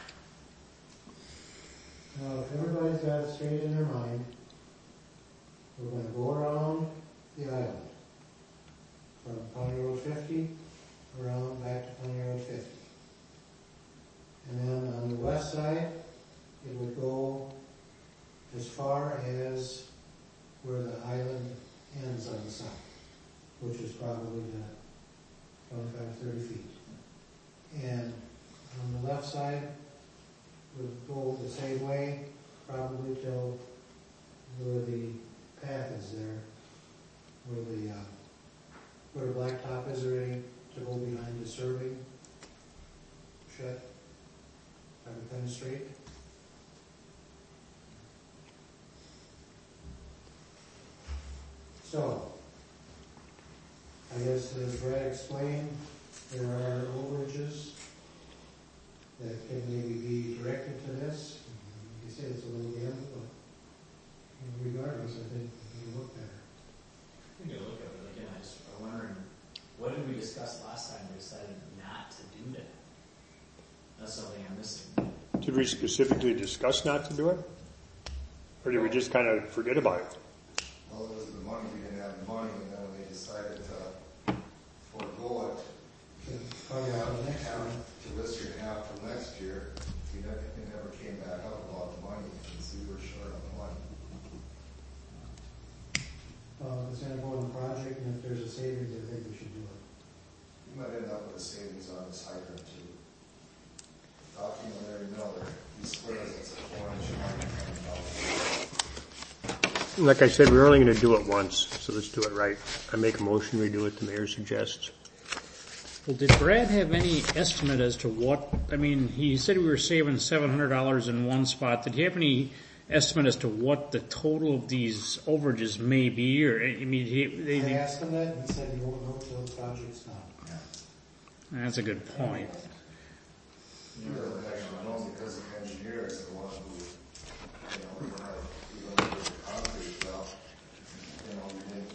S2: Now, if everybody's got it straight in their mind, we're gonna go around the island. From County Road fifty, around back to County Road fifty. And then on the west side, it would go as far as where the island ends on the south, which is probably the twenty-five, thirty feet. And on the left side, would go the same way, probably till where the path is there, where the, uh, where the blacktop is ready to go behind the serving shed. Are we kind of straight? So, I guess as Brad explained, there are overages that can maybe be directed to this. You say it's a little gamble, but regardless, I think it'll look better.
S3: we can look at it again, I just, I'm wondering, what did we discuss last time we decided not to do that? That's something I'm missing.
S7: Did we specifically discuss not to do it? Or did we just kind of forget about it?
S8: Well, it was the money, we didn't have the money, and then when they decided to forego it,
S2: Probably out of the next
S8: half
S2: one.
S8: to this year and half for next year, we never, it never came back up about the money, since we were short on the money.
S2: Uh, it's an important project, and if there's a savings, I think we should do it.
S8: We might end up with a savings on this hydrant too. Talking to Larry Miller, he swears it's a four inch line coming out.
S7: Like I said, we're only going to do it once, so let's do it right. I make a motion, we do what the mayor suggests.
S1: Well, did Brad have any estimate as to what, I mean, he said we were saving seven hundred dollars in one spot. Did he have any estimate as to what the total of these overages may be, or, I mean, he,
S2: I
S1: they,
S2: asked him that, and he said he won't know till the project's done.
S1: that's a good point.
S8: You really actually know because the engineer is the one who, you know, we're gonna, we're gonna do the concrete well. You know, we didn't,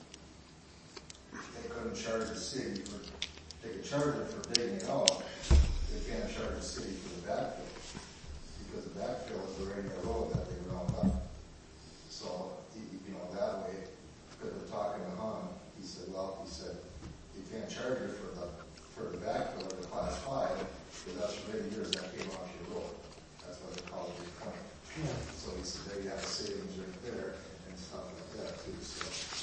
S8: they couldn't charge the city for, they could charge it for digging it out. They can't charge the city for the backfill. Because the backfill is already a road that they ground up. So, you you know, that way, because we're talking to Han, he said, well, he said, you can't charge it for the, for the backfill of the class five, because that's already years that came off your road. That's why they call it recurring.
S2: Yeah.
S8: So he said, there you have a savings right there, and stuff like that too, so.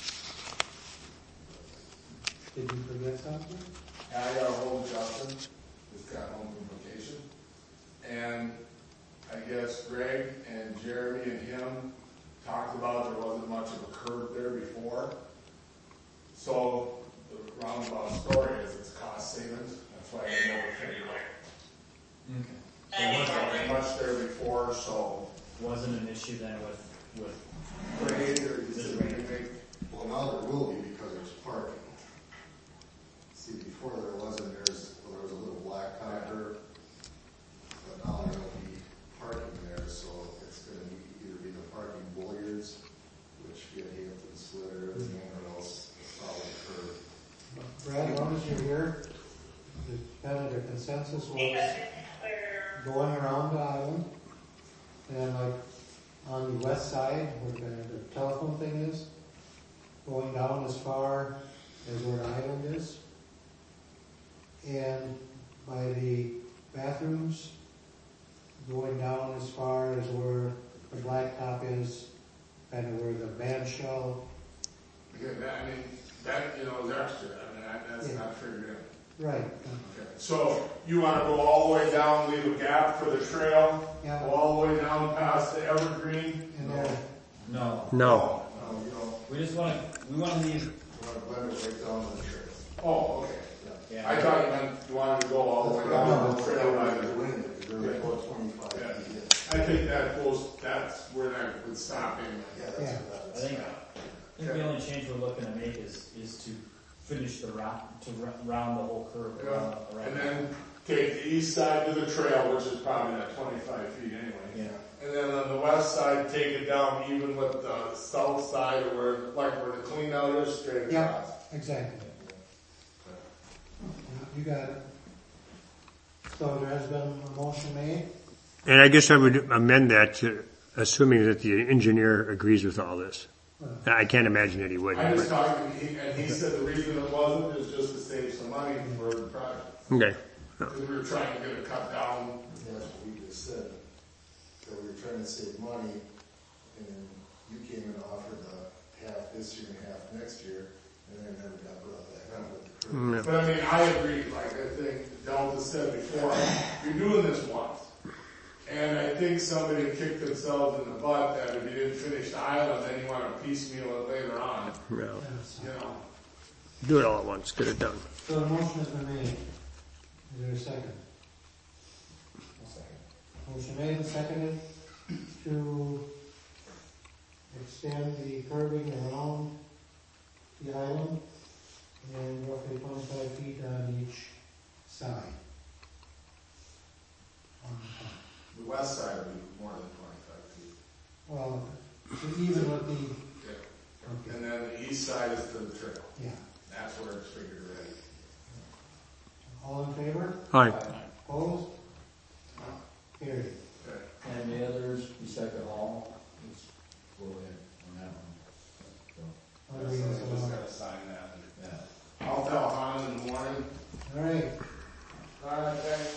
S2: Did you forget something?
S4: I got a hold of Justin, just got home from vacation, and I guess Greg and Jeremy and him talked about there wasn't much of a curve there before. So the roundabout story is it's cost savings, that's why they never figured it out.
S3: Okay.
S4: There wasn't much there before, so.
S3: Wasn't an issue then with, with
S8: Grade, or he said we can make, well, now there will be because there's parking. See, before there wasn't, there's, well, there was a little black counter, but now there'll be parking there, so it's gonna be, either be the parking billiards, which get hit with the slitter, everything, or else a solid curve.
S2: Brad, as long as you're here, the kind of the consensus was going around the island, and like on the west side, where the, the telephone thing is, going down as far as where the island is, and by the bathrooms, going down as far as where the blacktop is, kind of where the band shell.
S4: Again, that, I mean, that, you know, is extra, I mean, that, that's
S2: Yeah.
S4: not figured in.
S2: Right.
S4: Okay. So you wanna go all the way down, leave a gap for the trail,
S2: Yeah.
S4: go all the way down past the evergreen?
S2: And there,
S3: no.
S7: No.
S8: No, you don't,
S3: We just want to, we want to leave,
S8: you wanna blend it right down to the trail.
S4: Oh, okay.
S3: yeah.
S4: I thought you meant you wanted to go all the way down to the trail line.
S8: You're winning it, you're really about twenty-five
S4: Yeah.
S8: feet in.
S4: I think that goes, that's where that would stop anyway.
S8: Yeah, that's
S2: Yeah.
S8: what
S3: I
S8: that's.
S3: think, I think the only change we're looking to make is, is to finish the round, to ra- round the whole curve
S4: Yeah.
S3: around. around.
S4: And then take the east side to the trail, which is probably that twenty-five feet anyway.
S3: Yeah.
S4: And then on the west side, take it down even with the south side or where, like where the clean out is, straight
S2: Yeah.
S4: across.
S2: exactly. You got it. So there has been a motion made.
S7: And I guess I would amend that to assuming that the engineer agrees with all this. I can't imagine that he wouldn't.
S4: I just
S7: but-
S4: talked, and he, and he said the reason it wasn't is just to save some money for the project.
S7: Okay.
S4: Because we were trying to get it cut down.
S8: That's what we just said, that we were trying to save money, and then you came and offered the half this year and half next year, and then it never got brought back up with the crew.
S7: Mm, yeah.
S4: But I mean, I agree, like I think Delta said before, you're doing this once. And I think somebody kicked themselves in the butt that if you didn't finish the island, then you want to piecemeal it later on,
S7: No.
S2: Yes.
S4: you know.
S7: Do it all at once. Get it done.
S2: So the motion has been made. Is there a second? Motion made and seconded to extend the curbing around the island and roughly twenty-five feet on each side. On the top.
S4: The west side would be more than twenty-five feet.
S2: Well, so even with the,
S4: Yeah.
S2: okay,
S4: And then the east side is to the trail.
S2: yeah.
S4: That's where it's figured already.
S2: All in favor?
S7: All right.
S2: Opposed? Carried.
S4: Okay.
S9: And the others, Second Hall, is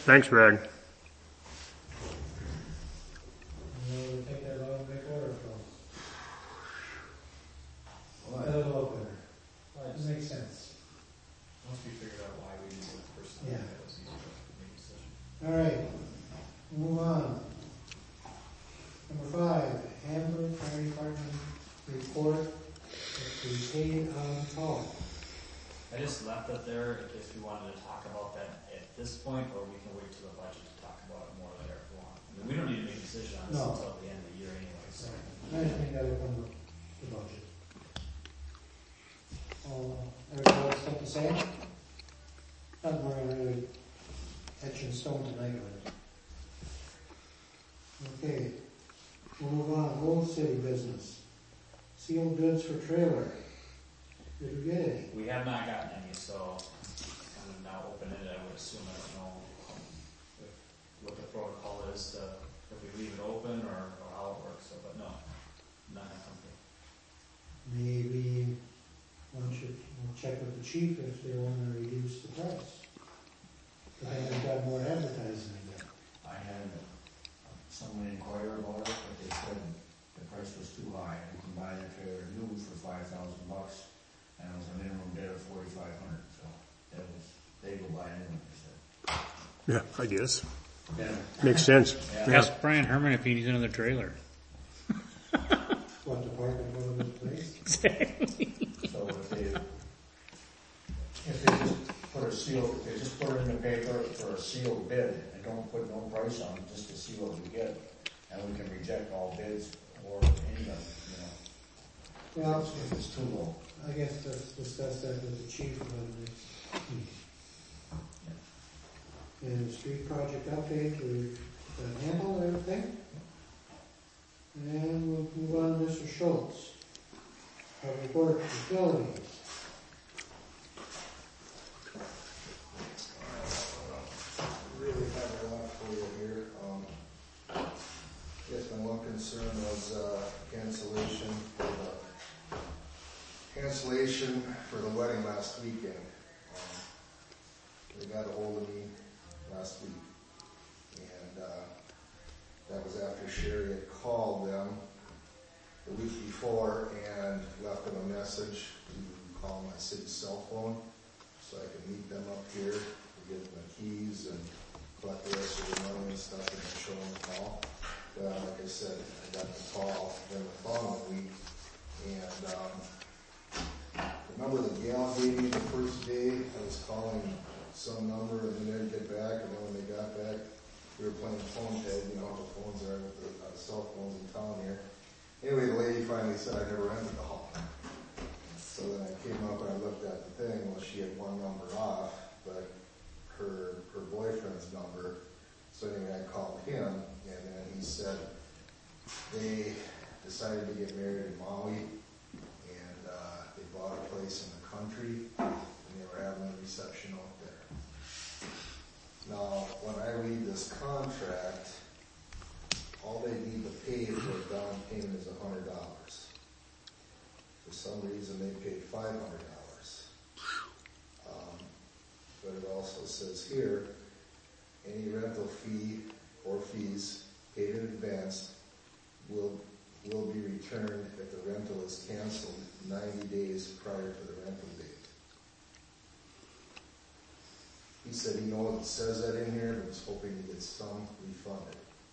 S7: Thanks, Brad.
S2: You know, we take that long, make order from.
S5: Well,
S2: That'll look better. It makes sense.
S3: Once we figured out why we needed the person,
S2: Yeah.
S3: that was easier to make a decision.
S2: All right, move on. Number five, Hamburg Fire Department report to be paid on call.
S3: I just left it there in case we wanted to talk about that at this point, or we can wait till the budget to talk about it more later if we want. I mean, we don't need to make a decision on this
S2: No.
S3: until the end of the year anyway, so.
S2: I think that will come with the budget. Uh, everybody else got the same? Not more really etch in stone tonight, but. Okay, we'll move on, Old City business. Sealed goods for trailer. Did we get any?
S3: We have not gotten any, so kind of now open-ended, I would assume, I don't know if, what the protocol is to, if we leave it open or, or how it works, so, but no, nothing something.
S2: Maybe, one should, we'll check with the chief if they want to reduce the price. If they've got more advertising again.
S5: I had someone inquire about it, but they said the price was too high. You can buy the trailer new for five thousand bucks, and it was a minimum bid of forty-five hundred, so that was, they go buy a new one, they said.
S7: Yeah, I guess.
S5: Yeah.
S7: Makes sense.
S5: Yeah.
S7: Yeah.
S1: Ask Brian Herman if he needs another trailer.
S2: What, to park in one of his place?
S5: So if they, if they just put a seal, if they just put it in the paper for a sealed bid and don't put no price on it, just to see what we get, and we can reject all bids or any of them, you know,
S2: Well,
S5: if it's too low.
S2: I guess let's discuss that with the chief about the next meeting. And the street project update, we've uh, handled everything. And we'll move on to Mister Schultz. Public Works Facilities.
S8: Really have a lot for you here. Um, yes, my one concern was, uh, cancellation for the, cancellation for the wedding last weekend. Um, They got a hold of me last week, and, uh, that was after Sherry had called them the week before and left them a message to call my city cell phone so I could meet them up here to get them the keys and collect the rest of the money and stuff and then show them the call. Well, like I said, I got the call then the following week, and um, the number the gal gave me the first day, I was calling some number and then they'd get back, and then when they got back, we were playing phone tag, you know how the phones are with the uh, cell phones in town here. Anyway, the lady finally said I never entered the hall. So then I came up and I looked at the thing, well, she had one number off, but her her boyfriend's number. So anyway, I called him, and then he said they decided to get married in Maui, and uh, they bought a place in the country, and they were having a reception out there. Now, when I read this contract, all they need to pay for a down payment is a hundred dollars. For some reason, they paid five hundred dollars. Um, but it also says here, any rental fee or fees paid in advance will will be returned if the rental is canceled ninety days prior to the rental date. He said he knows it says that in here, but was hoping to get some refunded.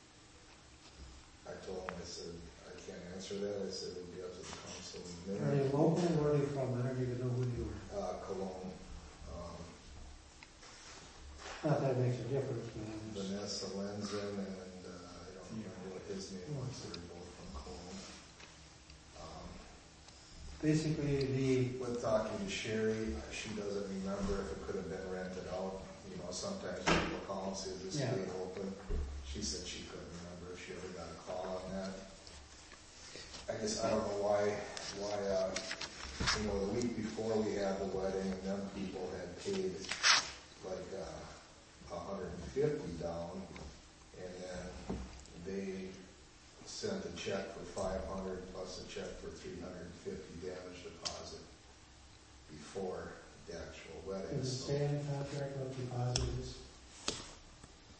S8: I told him, I said, I can't answer that. I said, it'll be up to the council in a
S2: Are they
S8: minute.
S2: local or where are they from? I don't even know who you are.
S8: Uh, Cologne, um,
S2: Not that it makes a difference, but I'm just.
S8: Vanessa Lenzen, and, uh, I don't remember what his name was. They're both from Cologne. Um,
S2: Basically, the,
S8: With talking to Sherry, she doesn't remember if it could have been rented out. You know, sometimes people call and say, is this
S2: Yeah.
S8: gate open? She said she couldn't remember if she ever got a call on that. I guess I don't know why, why, uh, you know, the week before we had the wedding, and them people had paid like, uh, a hundred and fifty down, and then they sent a check for five hundred plus a check for three hundred and fifty damage deposit before the actual wedding.
S2: does it
S8: So,
S2: say in the contract what deposit is?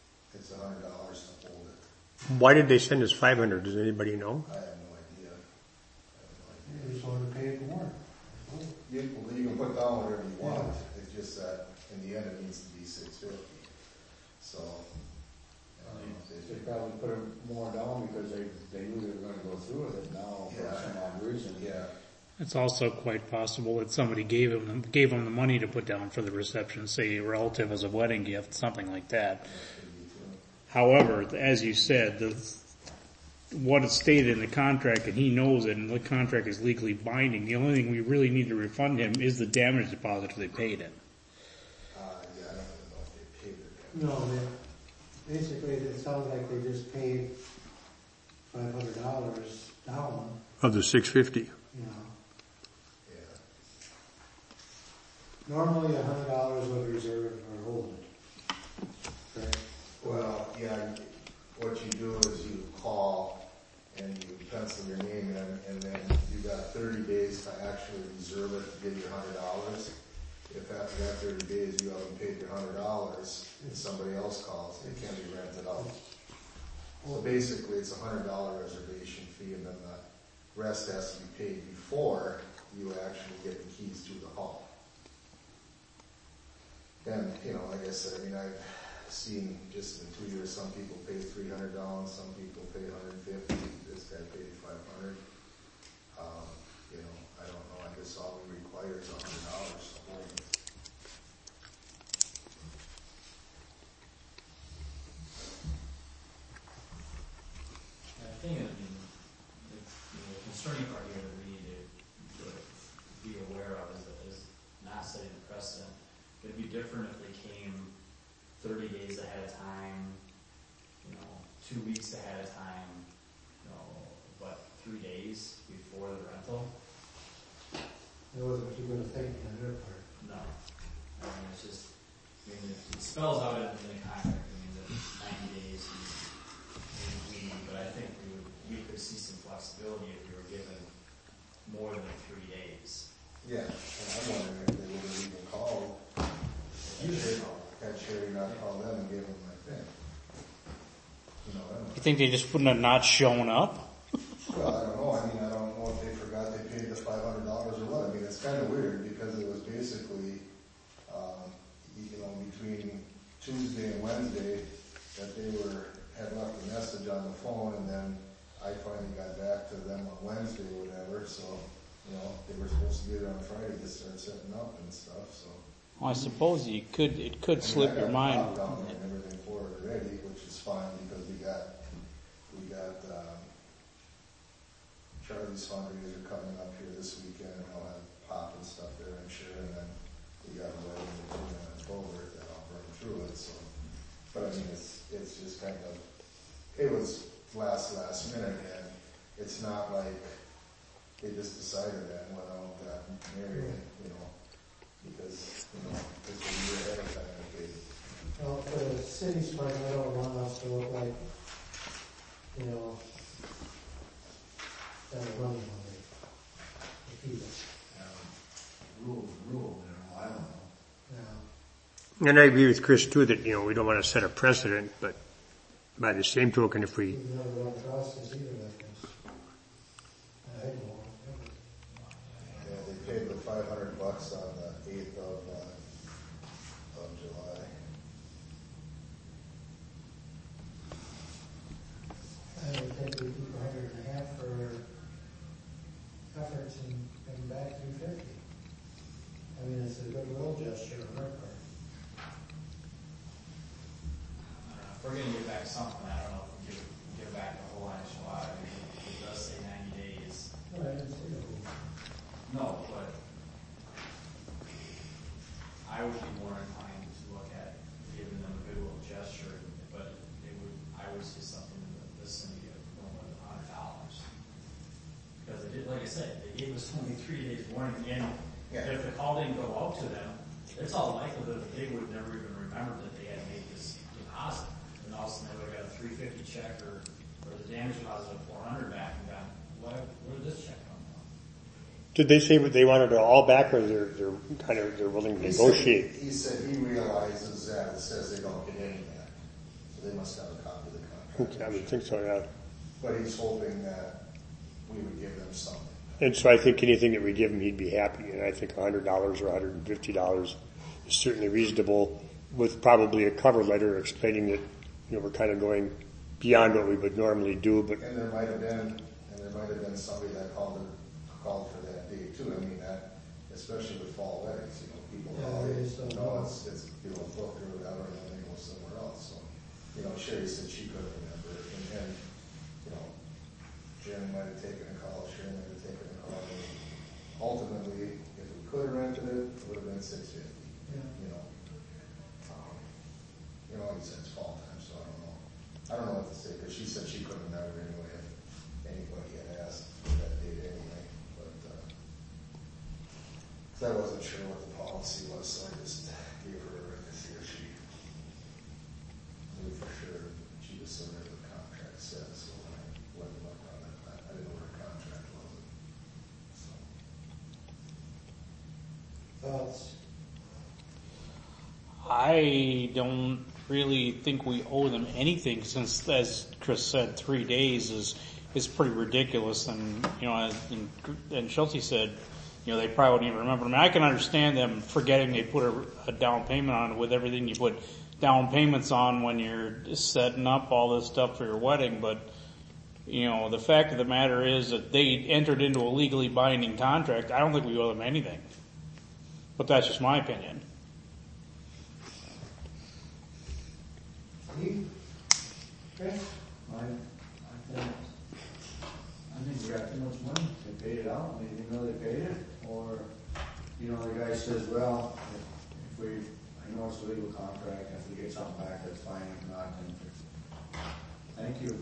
S8: it's a hundred dollars to hold it.
S7: Why did they send us five hundred? Does anybody know?
S8: I have no idea. I have no idea.
S2: You just wanted to pay it more.
S8: You, well, you can put down whatever you want, it's just that in the end it needs to be six fifty. So, I don't know if
S5: They
S8: they,
S5: probably put it more down because they, they knew they were gonna go through with it now for
S8: Yeah.
S5: some odd reason.
S8: yeah,
S1: It's also quite possible that somebody gave him, gave him the money to put down for the reception, say a relative as a wedding gift, something like that.
S8: could be too.
S1: However, as you said, the, what is stated in the contract, and he knows it, and the contract is legally binding, the only thing we really need to refund him is the damage deposit if they paid it.
S8: Uh, yeah, I don't even know if they paid it.
S2: No, they, basically, it sounds like they just paid five hundred dollars down,
S7: Of the six fifty.
S2: you know.
S8: Yeah.
S2: Normally, a hundred dollars would reserve or hold it. Correct?
S8: Well, yeah, what you do is you call and you pencil your name in, and then you got thirty days to actually reserve it to get your hundred dollars. If after that thirty days you haven't paid your hundred dollars, and somebody else calls, it can be rented out. So basically, it's a hundred dollar reservation fee, and then the rest has to be paid before you actually get the keys to the hall. And, you know, like I said, I mean, I've seen just in two years, some people pay three hundred dollars, some people pay one hundred fifty, this guy paid five hundred. Um, you know, I don't know, I guess all we require is one hundred dollars to hold it.
S3: I think, I mean, the, the concerning part here that we need to, to be aware of is, is not setting the precedent. It'd be different if they came thirty days ahead of time, you know, two weeks ahead of time, you know, but three days before the rental.
S2: That wasn't what you were thinking on their part.
S3: No. I mean, it's just, I mean, it it spells out in the contract, I mean, the ninety days, and we, but I think we would, we could see some flexibility if we were given more than three days.
S8: Yeah, and I'm wondering if they would have even called.
S3: Usually,
S8: Had Sherry not called them and gave them my thing. You know, I don't
S1: You think they just wouldn't have not shown up?
S8: Well, I don't know, I mean, I don't know if they forgot they paid the five hundred dollars or what, I mean, it's kinda weird, because it was basically, um, you know, between Tuesday and Wednesday, that they were, had left a message on the phone, and then I finally got back to them on Wednesday or whatever, so, you know, they were supposed to get it on Friday to start setting up and stuff, so.
S1: Well, I suppose you could, it could
S8: I mean,
S1: slip
S8: I
S1: your
S8: got
S1: mind.
S8: Bob down there and everything for it already, which is fine, because we got, we got, um, Charlie's fundraiser coming up here this weekend, and I'll have pop and stuff there, I'm sure, and then we got a wedding in Tuna and Boulder that I'll bring through it, so. But I mean, it's, it's just kind of, it was last, last minute, and it's not like they just decided that and went out and got married, you know, because, you know, it's a year ahead of time, they
S2: Well, for the city's part, I don't want us to look like, you know, that we're running on it. The people.
S5: Um, Rule, rule, you know, I don't know.
S2: Yeah.
S7: And I agree with Chris too that, you know, we don't want to set a precedent, but by the same token, if we,
S2: You never run across this either, like this. I know.
S8: Yeah, they paid the five hundred bucks on the eighth of, uh, of July.
S2: I would think we keep a hundred and a half for efforts and, and back to fifty. I mean, it's a goodwill gesture on our part.
S3: Uh, if we're gonna get back something, I don't know if we give, give back the whole enchilada, I mean, it it does say ninety days.
S2: No, I didn't see it.
S3: No, but I would be more inclined to look at giving them a goodwill gesture, but it would, I would say something in the vicinity of no more than a hundred dollars. Because they did, like I said, they gave us only three days warning, and
S8: Yeah.
S3: if the call didn't go out to them, it's all likelihood that they would never even remember that they had made this deposit. And all of a sudden they would have got a three fifty check or, or the damage deposit of four hundred back and gone, why, where did this check come from?
S7: did they say what they wanted it all back, or they're, they're kind of, they're willing to
S8: He said-
S7: negotiate?
S8: He said he realizes that it says they don't get any back. So they must have a copy of the
S7: Okay,
S8: contract.
S7: I would think so, yeah.
S8: But he's hoping that we would give them something.
S7: And so I think anything that we give him, he'd be happy. And I think one hundred dollars or one hundred fifty dollars is certainly reasonable, with probably a cover letter explaining that, you know, we're kind of going beyond what we would normally do. But
S8: And there might have been, and there might have been somebody that called it, called for that day too. I mean, that, especially with fall weddings, you know, people
S2: Yeah,
S8: call
S2: there
S8: it,
S2: is some-
S8: you know, it's, it's, you know, booked or whatever, and then they go somewhere else. So, you know, Sherry said she couldn't remember it, and then, you know, Jen might have taken a call, Sherry might have taken a call. And ultimately, if we could have rented it, it would have been six fifty,
S2: Yeah.
S8: you know. Um, You know, like you said, it's fall time, so I don't know. I don't know what to say, because she said she couldn't remember anyway if anybody had asked for that date anyway, but, uh, 'cause I wasn't sure what the policy was, so I just gave her a ring to see if she knew for sure. She just said whatever the contract said, so when I went and looked on it, I, I didn't know what her contract was. So,
S2: Thoughts?
S1: I don't really think we owe them anything since, as Chris said, three days is, is pretty ridiculous. And, you know, and, and Schulte said, you know, they probably wouldn't even remember. I mean, I can understand them forgetting they put a, a down payment on it with everything you put down payments on when you're setting up all this stuff for your wedding. But, you know, the fact of the matter is that they entered into a legally binding contract. I don't think we owe them anything. But that's just my opinion.
S2: Steve? Chris?
S5: I, I think, I think we got too much money. They paid it out, and they didn't know they paid it, or, you know, the guy says, well, if, if we, I know it's a legal contract, if we get something back, that's fine, if not, then fix it. Thank you.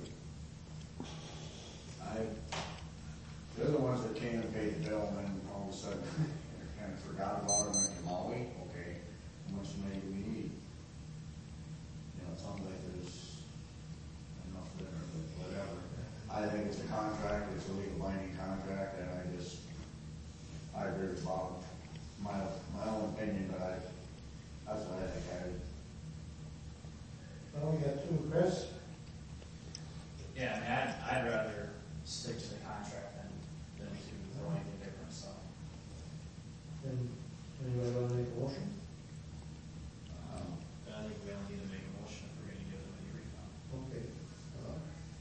S5: I, they're the ones that came and paid the bill, and then all of a sudden, kind of forgot about it, went to Maui, okay, how much money do we need? You know, it sounds like there's enough there, but whatever. I think it's a contract, it's a legal binding contract, and I just, I agree with Bob. My, my own opinion, but I, that's what I think I would.
S2: Well, we got two, Chris?
S3: Yeah, I mean, I'd, I'd rather stick to the contract than, than to throw anything different, so.
S2: Then, anybody want to make a motion?
S3: Um, I think we don't need to make a motion if we're gonna give them any refund.
S2: Okay. Uh,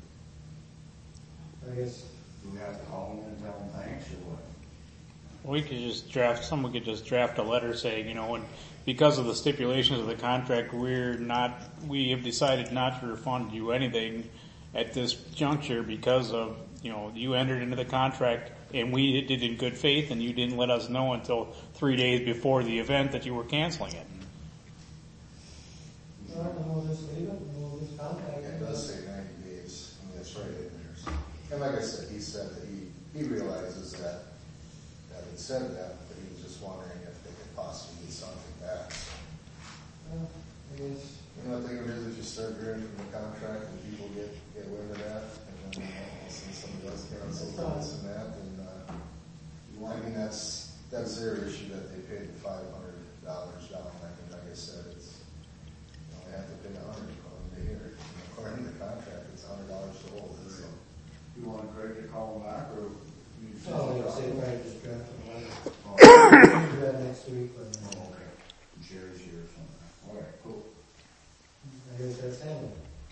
S2: I guess,
S5: Do we have to call them and tell them thanks, or what?
S1: We could just draft, someone could just draft a letter saying, you know, and because of the stipulations of the contract, we're not, we have decided not to refund you anything at this juncture because of, you know, you entered into the contract and we did it in good faith and you didn't let us know until three days before the event that you were canceling it.
S2: I don't know, we'll just leave it, we'll just contact
S8: it
S2: them.
S8: does say ninety days, I mean, that's right in there. So. And like I said, he said that he, he realizes that, that it said that, but he was just wondering if they could possibly get something back.
S2: Well, I guess,
S8: You know, the thing is, if you start hearing from the contract and people get, get wind of that, and then, you know, since somebody else cancels this and that, and, uh, I mean, that's, that's their issue that they paid the five hundred dollars down. I mean, like I said, it's, you know, they have to pay a hundred according to here. According to the contract, it's a hundred dollars to hold it, so.
S5: You want Craig to call them back, or? you just-
S2: oh, like I say, probably just draft a letter.
S5: Oh,
S2: Do that next week, but
S5: oh, okay. Jerry's here or something. All right, cool.
S2: I guess that's handled.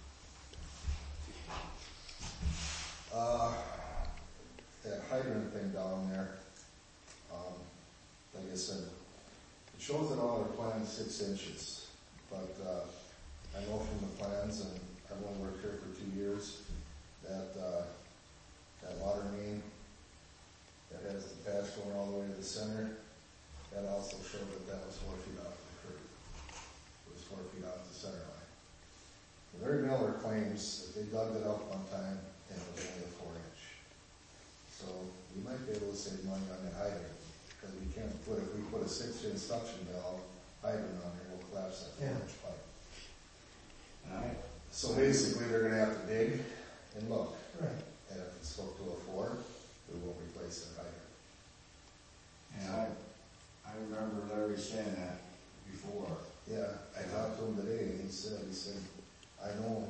S8: Uh, that hydrant thing down there, um, like I said, it shows that all their plans six inches, but, uh, I know from the plans, and I've only worked here for two years, that, uh, that water main that has the patch going all the way to the center, that also showed that that was four feet off the curb. It was four feet off the center line. Larry Miller claims that they dug it up one time and it was only a four inch. So we might be able to save money on the hydrant, because we can't put, if we put a six inch suction valve hydrant on there, we'll collapse that four inch pipe.
S5: All right.
S8: So basically, they're gonna have to dig and look,
S2: Right.
S8: and if it's hooked to a four, we won't replace that hydrant.
S5: And I, I remember Larry saying that before.
S8: Yeah, I talked to him today, and he said, he said, I know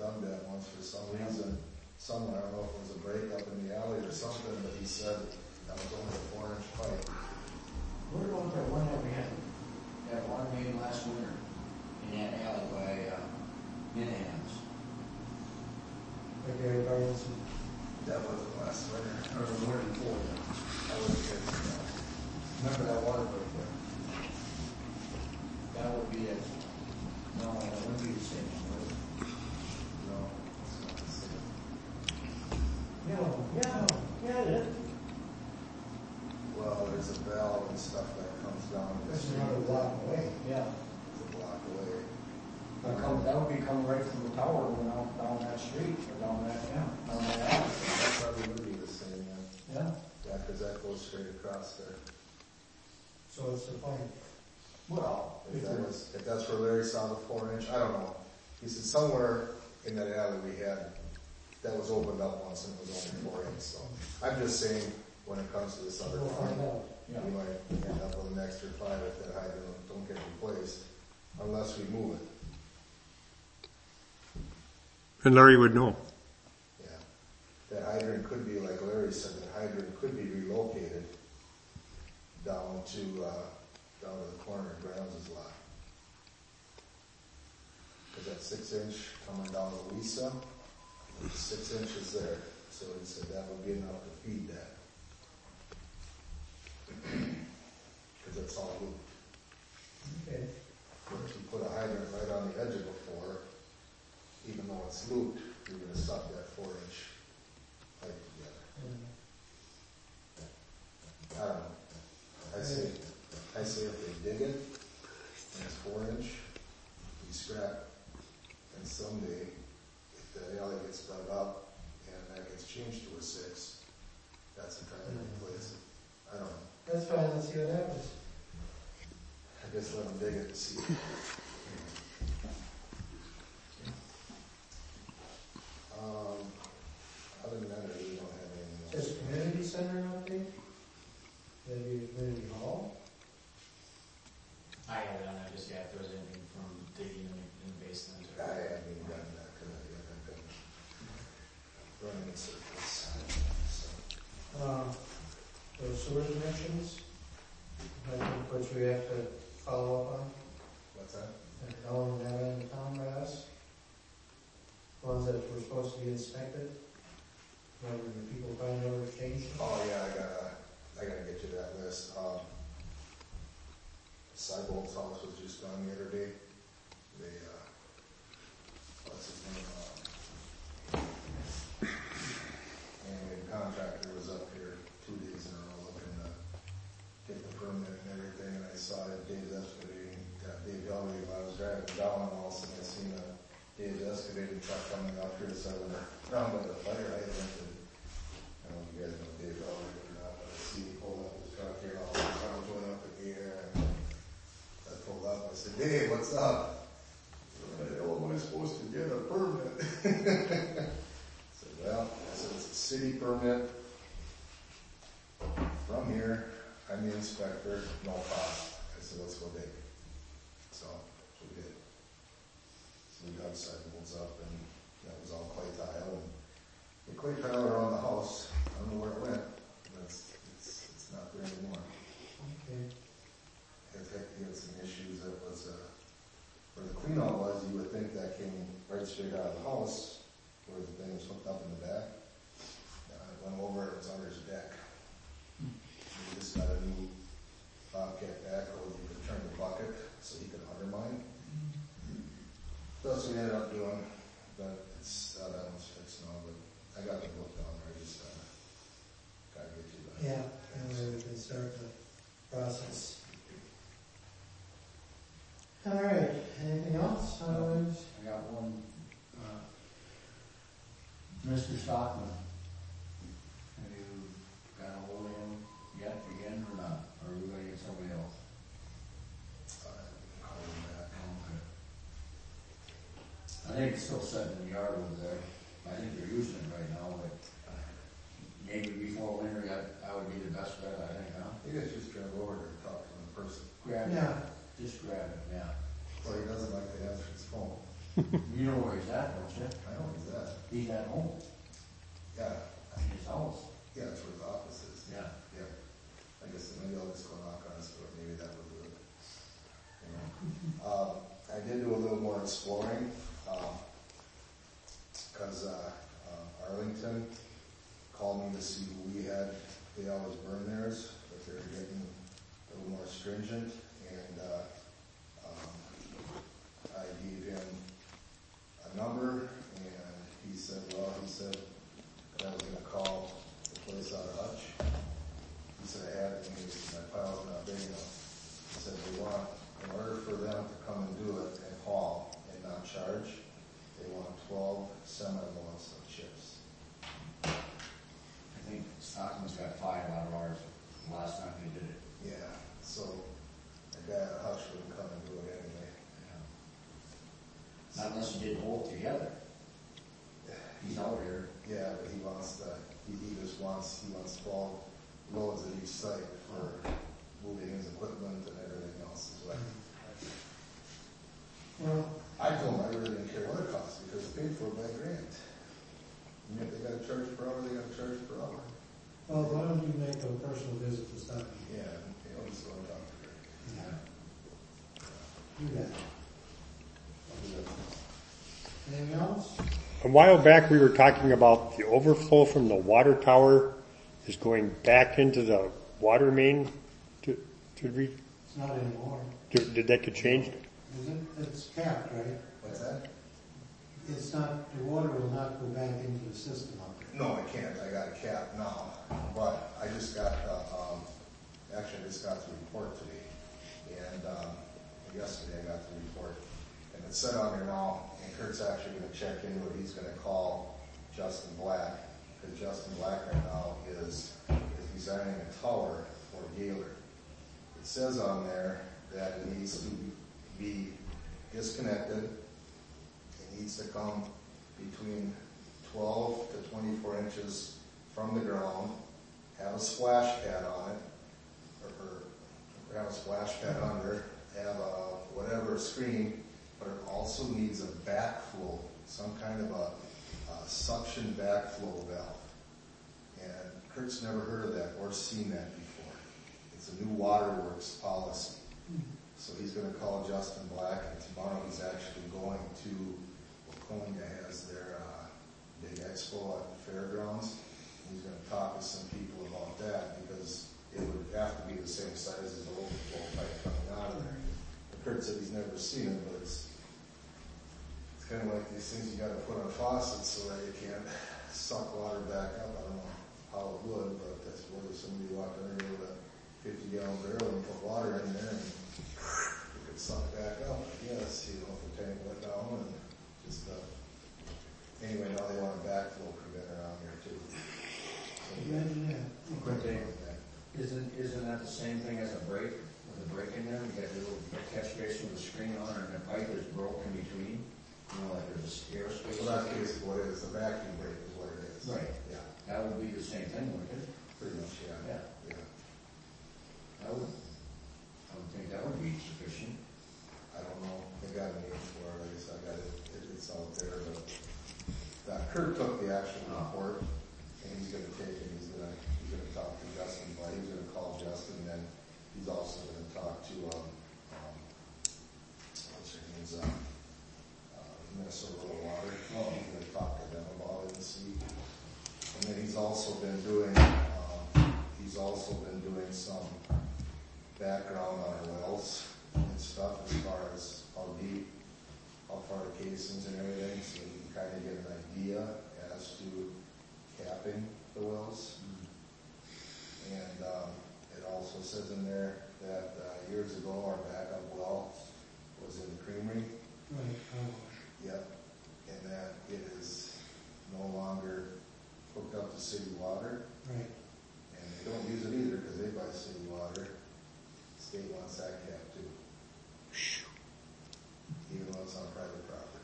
S8: done that once for some reason. Someone, I don't know if it was a break up in the alley or something, but he said that was only a four inch pipe.
S5: What about that one that we had, that water main last winter in that alleyway, uh, Minnehams?
S2: Like Gary Barnes.
S8: That wasn't last winter.
S5: Or the winter before that?
S8: I was good.
S5: Remember that water break there? That would be it. No, that wouldn't be the same one, would it?
S8: No, it's not the same.
S2: Yeah, yeah, yeah, it is.
S8: Well, there's a valve and stuff that comes down. the
S2: That's
S8: street.
S2: another block away.
S5: Yeah.
S8: It's a block away.
S5: That come, that would be coming right from the tower going out down that street, or down that, yeah, down that alley.
S8: That probably would be the same, yeah.
S5: Yeah.
S8: Yeah, because that goes straight across there.
S2: So it's the point.
S5: Well,
S8: If
S5: if
S8: that
S5: there
S8: was, if that's where Larry saw the four inch, I don't know. He said somewhere in that alley we had, that was opened up once and it was only four inch, so. I'm just saying, when it comes to this other
S2: We'll find
S8: one,
S2: out.
S5: yeah.
S8: we might end up with an extra five if that hydrant don't get replaced, unless we move it.
S7: And Larry would know.
S8: Yeah. That hydrant could be, like Larry said, that hydrant could be relocated down to, uh, down to the corner of Grimes' lot. Cause that six inch coming down to Louisa, six inches there, so he said that would be enough to feed that. Cause it's all looped.
S2: Okay.
S8: But if you put a hydrant right on the edge of the floor, even though it's looped, you're gonna suck that four inch pipe together. I don't know. I say, I say if they dig it, and it's four inch, we scrap, and someday, if the alley gets dug up, and that gets changed to a six, that's the time to replace it. I don't know.
S2: That's fine, let's see what happens.
S8: I guess let them dig it and see. Um, other than that, I really don't have anything else.
S2: Just community center update? Maybe community hall?
S3: I haven't done that just yet, if there was anything from digging in the, in the basement or.
S8: I haven't even gotten that tonight yet. I've been running in circles. So,
S2: Uh, those sewer connections, I think which we have to follow up on,
S8: what's that?
S2: and Ellen and Evan and Tom asked. Ones that were supposed to be inspected. Remember the people find out exchange?
S8: Oh yeah, I gotta, I gotta get you that list. Um, Cybolt's house was just done the other day. They, uh, what's his name? Uh, and the contractor was up here two days in a row looking to get the permit and everything. And I saw Dave's excavating, uh, Dave Ellery, I was driving down and all of a sudden I seen a Dave's excavating truck coming up here, so I went around by the fire hydrant. And I don't know if you guys know Dave Ellery or not, but I see he pulled up his truck here, all the sound going up in the air. And I pulled up, I said, Dave, what's up? What the hell am I supposed to get a permit? I said, well, I said, it's a city permit. From here, I'm the inspector, no cost. I said, let's go dig. So, so we did. So we dug sidewalls up and that was all clay tile and the clay tile around the house, I don't know where it went, but it's, it's, it's not there anymore.
S2: Okay.
S8: It had, it had some issues that was, uh, where the clean out was, you would think that came right straight out of the house, where the thing was hooked up in the back. Uh, it went over, it was under his deck. We just got a new Bobcat backhoe, you could turn the bucket so he could undermine. That's what we ended up doing, but it's, uh, that one's fixed now, but I got the book down there, I just, uh, gotta get you that.
S2: Yeah, and then we can start the process. All right, anything else? Otherwise,
S5: I got one, uh, Mister Stockman. Have you got a hold of him yet again or not? Or are we gonna get somebody else?
S8: Uh, call him back.
S5: Okay. I think it's still sitting in the yard over there. I think they're using it right now, but maybe before winter, I, I would be the best bet, I think, huh?
S8: You guys just drive over there and talk to him in person.
S5: Grab it.
S2: yeah,
S5: Just grab it, yeah.
S8: Well, he doesn't like to answer his phone.
S5: You know where he's at, don't you?
S8: I know he's that.
S5: He's at home,
S8: Yeah,
S5: in his house.
S8: yeah, that's where his office is.
S5: Yeah.
S8: Yeah. I guess maybe I'll just go knock on his door, maybe that will do it. You know. Um, I did do a little more exploring, um, cause, uh, uh, Arlington called me to see who we had, they always burn theirs, but they're getting a little more stringent, and, uh, um, I gave him a number, and he said, well, he said that I was gonna call the place out of Hutch. He said I had it, and he said, my pile's not big enough. He said they want, in order for them to come and do it and haul and not charge, they want twelve semi-loads of chips.
S5: I think Stockman's got five out of ours, last time he did it.
S8: Yeah, so the guy at Hutch wouldn't come and do it anyway.
S5: Not unless you did both together. He's out here.
S8: Yeah, but he wants to, he, he just wants, he wants twelve loads at each site for moving his equipment and everything else as well.
S2: Well,
S8: I told him I really didn't care what it cost because it's paid for by a grant. And if they gotta charge per hour, they gotta charge per hour.
S2: well, why don't you make a personal visit to Stockton?
S8: Yeah, you know, just go and talk to her.
S5: Yeah.
S2: Do that.
S8: I'll do that.
S2: Anything else?
S7: A while back, we were talking about the overflow from the water tower is going back into the water main. Did, did we,
S2: It's not anymore,
S7: did, did that get changed?
S2: is it? It's capped, right?
S8: What's that?
S2: It's not, the water will not go back into the system up there.
S8: No, I can't. I got a cap now. But I just got, uh, um, actually I just got the report today. And, um, yesterday I got the report. And it said on there now, and Kurt's actually gonna check into it, he's gonna call Justin Black. Because Justin Black right now is, is designing a tower for Gaylor. It says on there that it needs to be disconnected. It needs to come between twelve to twenty-four inches from the ground, have a splash pad on it, or, or have a splash pad under, have a whatever screen, but it also needs a backflow, some kind of a, a suction backflow valve. And Kurt's never heard of that or seen that before. It's a new waterworks policy. So he's going to call Justin Black, and tomorrow he's actually going to Waconia, has their uh, big expo at the fairgrounds. And he's going to talk to some people about that because it would have to be the same size as the overflow pipe coming out of there. And Kurt said he's never seen it, but it's it's kind of like these things you got to put on faucets so that you can't suck water back up. I don't know how it would, but that's where somebody walked in there with a fifty gallon barrel and put water in there and it could suck back up. Yes, you know, if the tank went down and just, uh, anyway, now they want a backflow preventer on here too. So,
S2: Imagine that.
S5: Quick thing.
S8: yeah.
S5: Isn't, isn't that the same thing as a break? With a break in there, you got a little catch basin with a screen on it and the pipe is broken in between. You know, like there's a airspace.
S8: So that's basically what it is. The vacuum break is what it is.
S5: Right.
S8: Yeah,
S5: That would be the same thing, wouldn't it?
S8: pretty much, yeah.
S5: Yeah.
S8: Yeah.
S5: I would, I would think that would be sufficient.
S8: I don't know. They got a name for it. I guess I got it. it it's out there. But uh, Kurt took the actual report, and he's going to take it. He's going to he's going to talk to Justin. But he's going to call Justin, and then he's also going to talk to um, um what's her name's uh, uh, Minnesota Water. Oh, he's going to talk to them about it and see. And then he's also been doing um, he's also been doing some background on our wells and stuff as far as how deep, how far the casings and everything, so you can kind of get an idea as to capping the wells. And um, it also says in there that uh, years ago our backup well was in the creamery.
S2: Right, oh,
S8: Yep. And that it is no longer hooked up to city water.
S2: right.
S8: And they don't use it either because they buy city water. State wants that cap too. Even though it's on private property.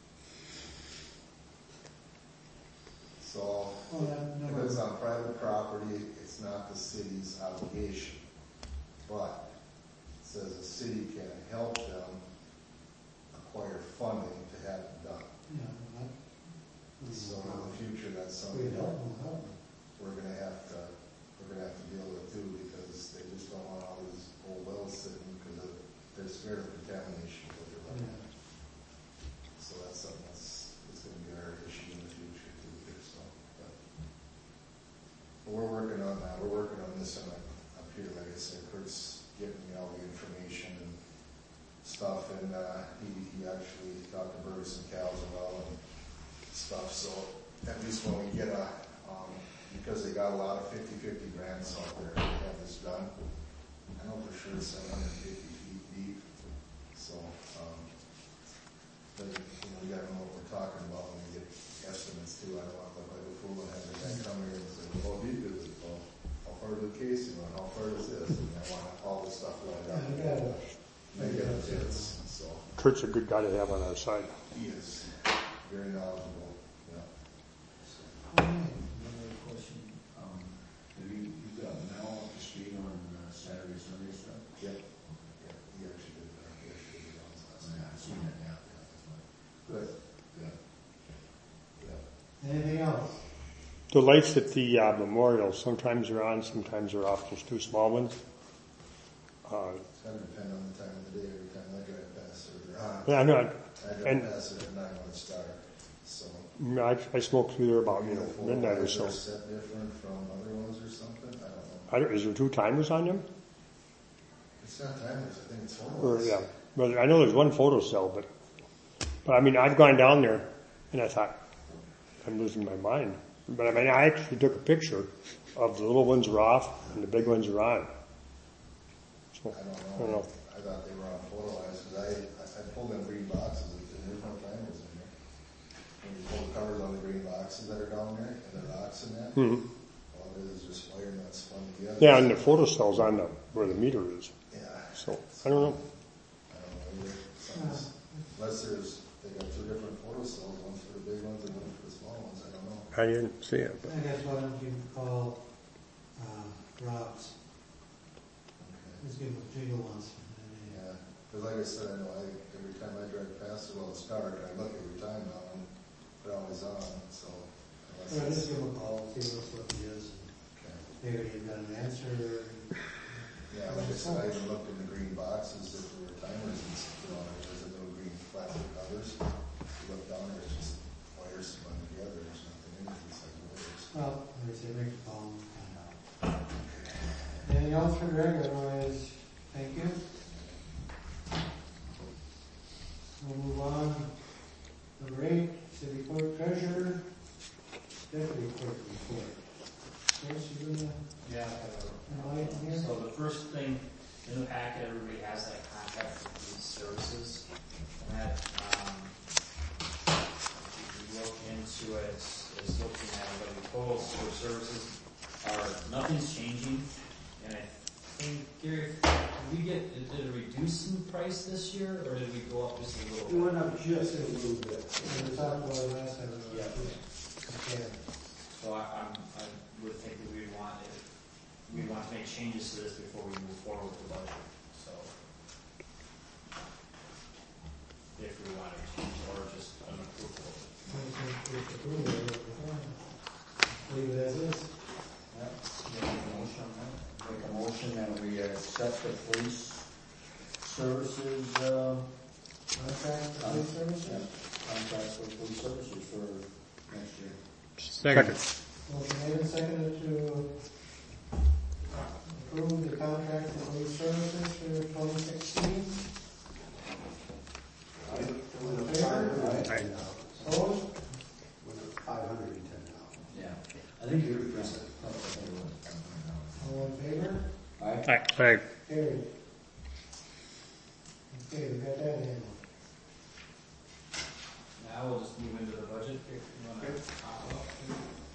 S8: So,
S2: Well, that
S8: if
S2: never,
S8: it's on private property, it's not the city's obligation. But it says the city can help them acquire funding to have it done.
S2: Yeah, well,
S8: So in the future, that's
S2: that-
S8: something
S2: we
S8: that
S2: help, we'll help.
S8: we're gonna have to, we're gonna have to deal with too, because they just don't want all these old wells sitting, because of, they're scared of contamination with their
S2: Yeah.
S8: well. So that's something that's, that's gonna be our issue in the future too, here, so, but. But we're working on that, we're working on this one up here, like I said, Kurt's getting me all the information and stuff, and, uh, he, he actually talked to Burgess and Cal as well and stuff, so at least when we get a, um, because they got a lot of fifty-fifty grants out there to have this done, I know for sure it's seven hundred fifty feet deep, so, um, but, you know, we gotta know what we're talking about when we get estimates too. I don't want to look like a fool and have the guy come here and say, well, how deep is it? Well, how far is the casing run? How far is this? And I want all this stuff lined
S2: Yeah,
S8: up.
S2: we gotta,
S8: Make it fits, so,
S7: Kurt's a good guy to have on our side.
S8: he is very knowledgeable, yeah. So,
S5: Another question, um, have you, you've got Mel up to speed on uh, Saturday, Sunday stuff?
S8: yeah, yeah, he actually did that, he actually did it on last
S5: Yeah,
S8: night.
S5: I've seen that now.
S8: Good,
S5: Good.
S8: yeah.
S2: anything else?
S7: The lights at the uh, memorial, sometimes they're on, sometimes they're off, just two small ones. Uh,
S8: It's gonna depend on the time of the day, every time I drive past it, they're on.
S7: yeah, I know,
S8: I drive
S7: and-
S8: past it at nine when it's dark, so.
S7: I, I smoke through there about, you know, midnight or so.
S8: Is that different from other ones or something? I don't know.
S7: I don't, is there two timers on them?
S8: It's not timers, I think it's
S7: Or,
S8: photos.
S7: yeah, but I know there's one photo cell, but, but I mean, I've gone down there and I thought, I'm losing my mind. But I mean, I actually took a picture of the little ones are off and the big ones are on. So,
S8: I don't
S7: I don't
S8: know.
S7: know.
S8: I thought they were on photoized, cause I, I I pulled them green boxes and there's no timers in there. When you pull the covers on the green boxes that are down there and the rocks in that,
S7: Mhm.
S8: all it is is just wire nuts spun together.
S7: Yeah, and the photo cell's on the, where the meter is.
S8: Yeah.
S7: So, I don't know.
S8: I don't know either. Something's- Unless there's, they got two different photo cells, one for the big ones and one for the small ones, I don't know.
S7: I didn't see it, but
S2: I guess why don't you call, uh, Rob's,
S8: Okay.
S2: let's give him a jingle once. and then,
S8: Yeah, because like I said, I know I, every time I drive past it, well, it's dark, I look every time now, and they're always on, so.
S2: uh,
S8: unless
S2: Or
S8: it's-
S2: just give him a call, see what's what he is,
S8: Okay.
S2: maybe you've got an answer.
S8: Yeah, like I said, I even looked in the green boxes, if there were timers and, stuff, you know, there's a little green plastic covers. You look down there, it's just wires spun together, there's nothing in it, it's like wires.
S2: Well, like I say, make a call and find out. Anything else for Greg? Otherwise, thank you. We'll move on. Number eight, city clerk treasurer, deputy clerk report. Chris, you gonna
S3: Yeah.
S2: enlighten here?
S3: So the first thing in the packet, everybody has that contract for these services. And that, um, if you look into it, is looking at what the total sewer services are, nothing's changing. And I think, Gary, did we get, did it reduce in price this year, or did we go up just a
S6: It
S3: little bit?
S6: went up just a little bit.
S2: We were talking about it last time.
S3: Yeah.
S2: Okay.
S3: So I, I'm, I would think that we'd want, if, we'd want to make changes to this before we move forward with the budget, so. If we want to change or just an approval of it.
S2: Leave it as is.
S5: Make a motion on that? Make a motion that we accept the police services, uh,
S2: Contract for police services?
S5: contract for police services for next year.
S7: second.
S2: Motion made and seconded to approve the contract for police services for twenty sixteen.
S6: It went up
S2: Favor?
S6: five hundred and ten dollars.
S2: Opposed?
S6: Went up five hundred and ten dollars.
S5: Yeah. I think you're present.
S2: All in favor?
S5: Aye.
S7: Aye. Aye.
S2: Carried. Okay, we got that handled.
S3: Now we'll just move into the budget. If you want to talk about it.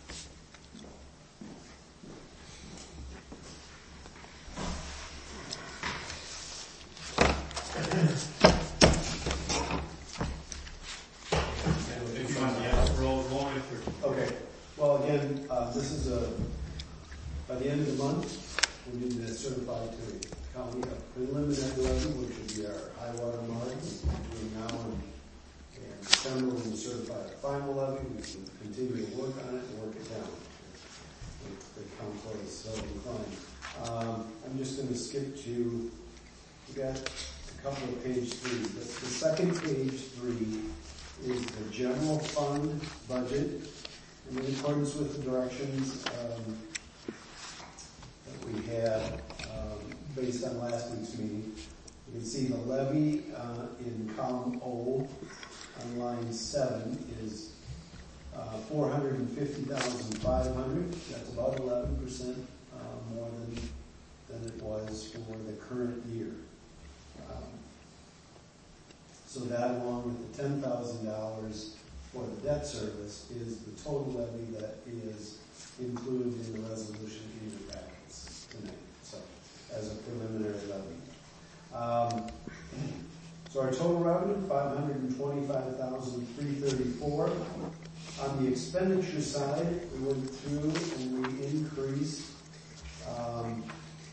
S3: If you want, yeah, roll, roll it through.
S6: Okay, well, again, uh, this is a, by the end of the month, we need to certify to the county a preliminary levy, which would be our high water mark between now and, and December, when we certify the final levy, we can continue to work on it and work it down. The the council is so inclined. Um, I'm just gonna skip to, we got a couple of page three. The, the second page three is the general fund budget, and in accordance with the directions, um, that we had, um, based on last week's meeting, you can see the levy, uh, in column O on line seven is Uh, four hundred fifty thousand five hundred, that's about eleven percent uh, more than, than it was for the current year. Um, so that, along with the ten thousand dollars for the debt service, is the total levy that is included in the resolution in your packets tonight, so, as a preliminary levy. Um, so our total revenue, five hundred twenty-five thousand three hundred thirty-four. On the expenditure side, we went through and we increased, um,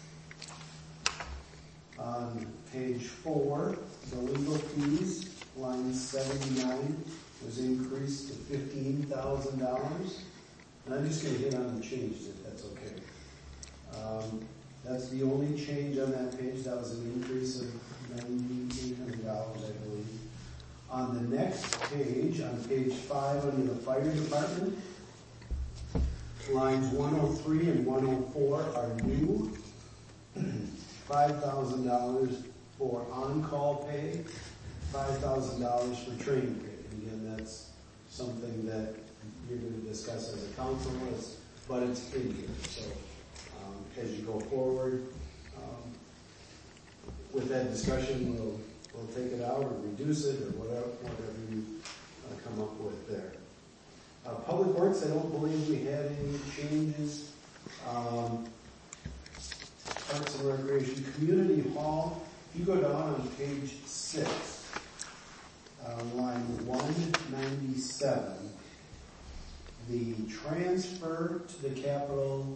S6: on page four, the legal fees, line seventy-nine, was increased to fifteen thousand dollars. And I'm just going to hit on the changes, if that's okay. Um, that's the only change on that page. That was an increase of ninety-eight hundred dollars, I believe. On the next page, on page five, under the fire department, lines one oh three and one oh four are new. five thousand dollars for on-call pay, five thousand dollars for training pay. And again, that's something that you're going to discuss as a council, but it's in here. So um, as you go forward um, with that discussion, we'll We'll take it out or reduce it or whatever, whatever you uh, come up with there. Uh, Public Works, I don't believe we had any changes. Um, Parks and Recreation, Community Hall, if you go down on page six, uh, line one ninety-seven, the transfer to the capital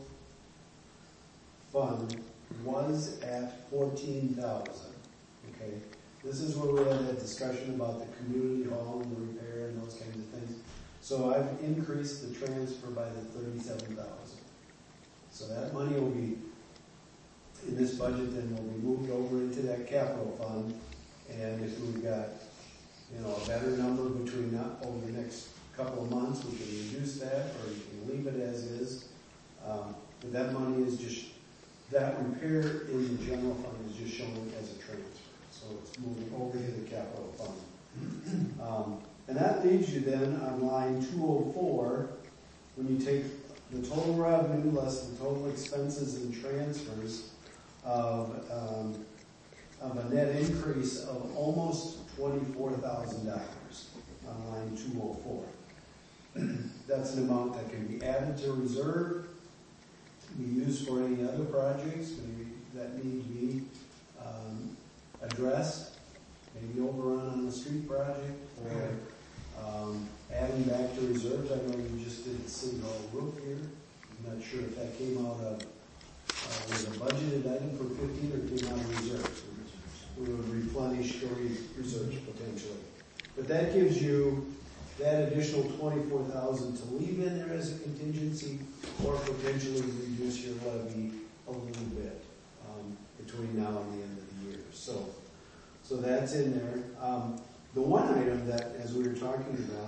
S6: fund was at fourteen thousand. Okay. This is where we had that discussion about the community hall and the repair and those kinds of things. So I've increased the transfer by the thirty-seven thousand. So that money will be, in this budget, then will be moved over into that capital fund. And if we've got, you know, a better number between that over the next couple of months, we can reduce that, or you can leave it as is. Um, but that money is just, that repair in the general fund is just shown as a transfer. So it's moving over to the capital fund. Um, and that leaves you then on line two oh four, when you take the total revenue less the total expenses and transfers of, um, of a net increase of almost twenty-four thousand dollars on line two oh four. That's an amount that can be added to reserve, be used for any other projects maybe that need to be um, addressed, maybe overrun on the street project, or um, adding back to reserves. I know you just did the city hall roof here. I'm not sure if that came out of, uh, was a budgeted item for fifteen or came out of reserves. We would replenish the reserves potentially. But that gives you that additional twenty-four thousand to leave in there as a contingency, or potentially reduce your levy a little bit um, between now and the end of the year. So, so that's in there. Um, the one item that, as we were talking about,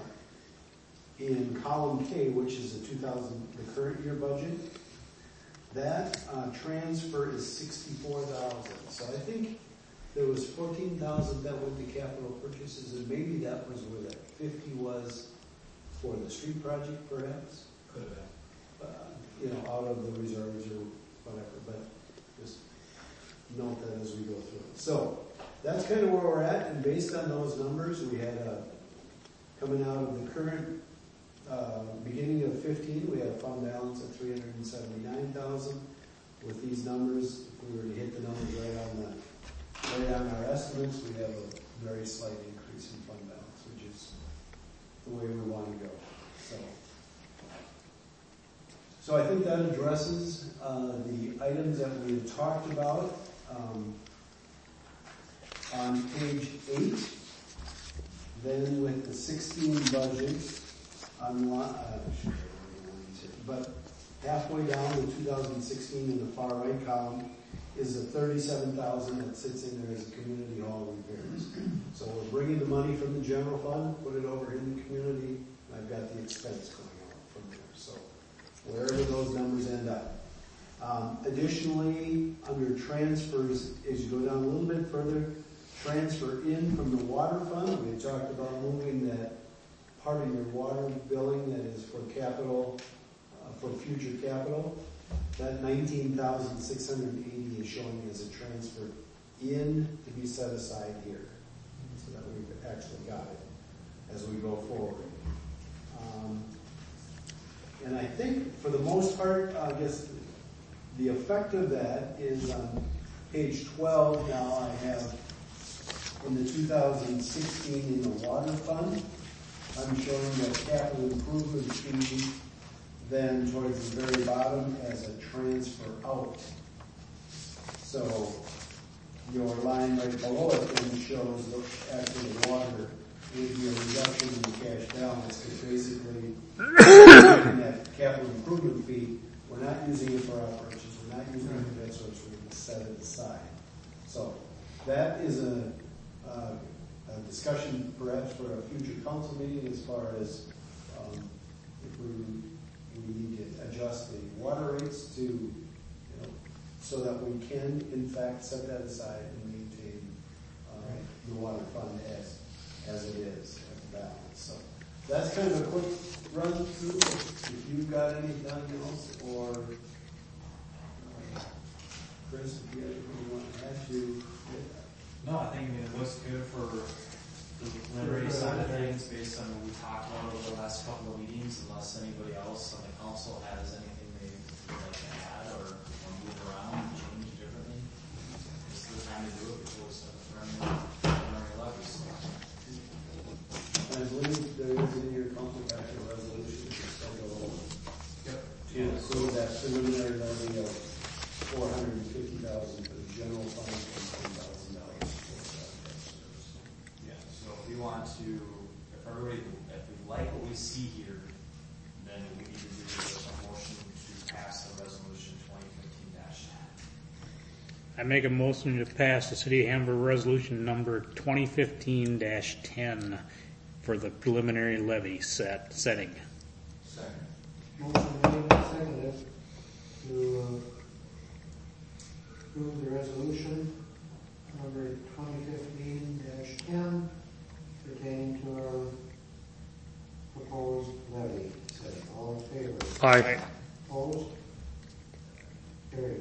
S6: in column K, which is the two thousand, the current year budget, that uh, transfer is sixty-four thousand. So I think there was fourteen thousand that went to capital purchases, and maybe that was where that fifty was for the street project, perhaps.
S3: Could have been.
S6: Uh, you know, out of the reserves or whatever. But just note that as we go through it. So that's kind of where we're at, and based on those numbers, we had a coming out of the current uh, beginning of fifteen, we had a fund balance of three hundred seventy-nine thousand. With these numbers, if we were to hit the numbers right on the right on our estimates, we have a very slight increase in fund balance, which is the way we want to go. So, so I think that addresses uh, the items that we had talked about. Um, on page eight, Then with the sixteen budget, on li- uh, should I write lines here? But halfway down in two thousand sixteen in the far right column is a thirty-seven thousand that sits in there as a community hall repairs. So we're bringing the money from the general fund, put it over in the community, and I've got the expense going out from there. So wherever those numbers end up. Um, additionally, under transfers, as you go down a little bit further, transfer in from the water fund. We talked about moving that part of your water billing that is for capital, uh, for future capital. That nineteen thousand six hundred eighty is showing as a transfer in to be set aside here, so that we've actually got it as we go forward. Um, and I think for the most part, I guess the effect of that is on page twelve. Now I have in the two thousand sixteen in the water fund, I'm showing that capital improvement fee then towards the very bottom as a transfer out. So your line right below it then shows the, actually the water would be a reduction in the cash balance, because basically in that capital improvement fee, we're not using it for operations, we're not using it for that sort of thing, we set it aside. So that is a, uh, a discussion perhaps for a future council meeting as far as um, if we we need to adjust the water rates to, you know, so that we can in fact set that aside and maintain uh, the water fund as as it is, as a balance. So that's kind of a quick run through. If you've got anything else, or uh, Chris, if you have anything you want to add to it.
S3: No, I think I mean, it looks good for the preliminary side of things based on what we talked about over the last couple of meetings, unless anybody else on the council has anything they would like to add or, or move around, change differently. This is the time to do it before we start the preliminary levies.
S6: I believe there is in your council packet a resolution to schedule
S3: Yep.
S6: to approve that preliminary levy of four hundred and fifty thousand for the general fund and ten thousand dollars for that.
S3: Yeah, so if we want to, if everybody, if we like what we see here, then we need to do a motion to pass the resolution twenty fifteen dash ten.
S1: I make a motion to pass the City of Hamburg resolution number twenty fifteen dash ten for the preliminary levy set setting.
S8: Second.
S2: Motion made and seconded to uh, approve the resolution number twenty fifteen dash ten pertaining to our proposed levy. All in favor?
S1: Aye.
S2: Opposed? Carried.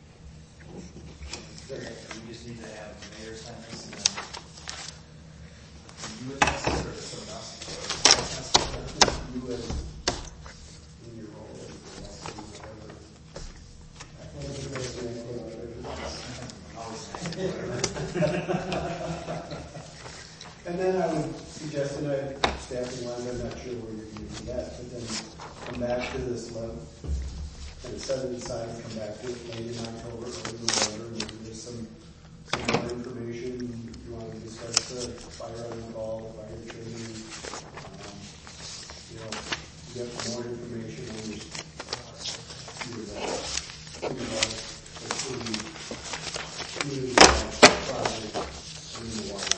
S3: We just need to have the mayor sign this and then you would pass this or someone else?
S6: You as in your role as the and then I would suggest, and I staffing line, I'm not sure where you're going to do that, but then come back to this level and set it aside and come back to it maybe in October or November, and maybe there's some, some more information. If you want to discuss the fire on the ball, fire training, um, you know, get more information on your, your, uh, your, uh, the city, community project in the water.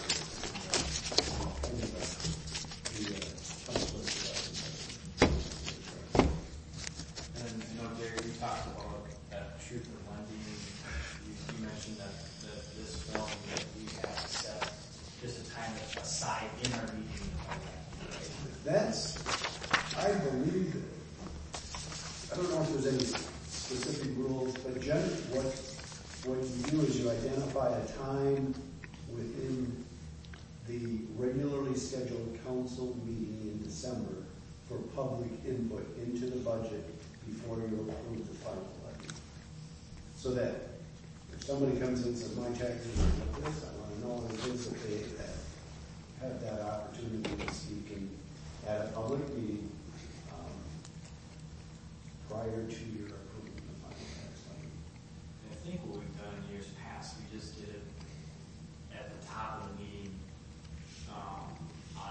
S3: And, you know, Gary, we talked about that truth in lending. You, you mentioned that, that this form that we have to set just a time aside in our meeting.
S6: That's, I believe, I don't know if there's any specific rules, but generally what, what you do is you identify a time within the regularly scheduled council meeting in December for public input into the budget before you approve the final levy. So that if somebody comes in and says, my taxes are like this, I want to know what it is that they have, have that opportunity to speak in, at a public meeting um, prior to your approval of the final tax levy.
S3: I think what we've done in years past, we just did it at the top of the meeting, um, on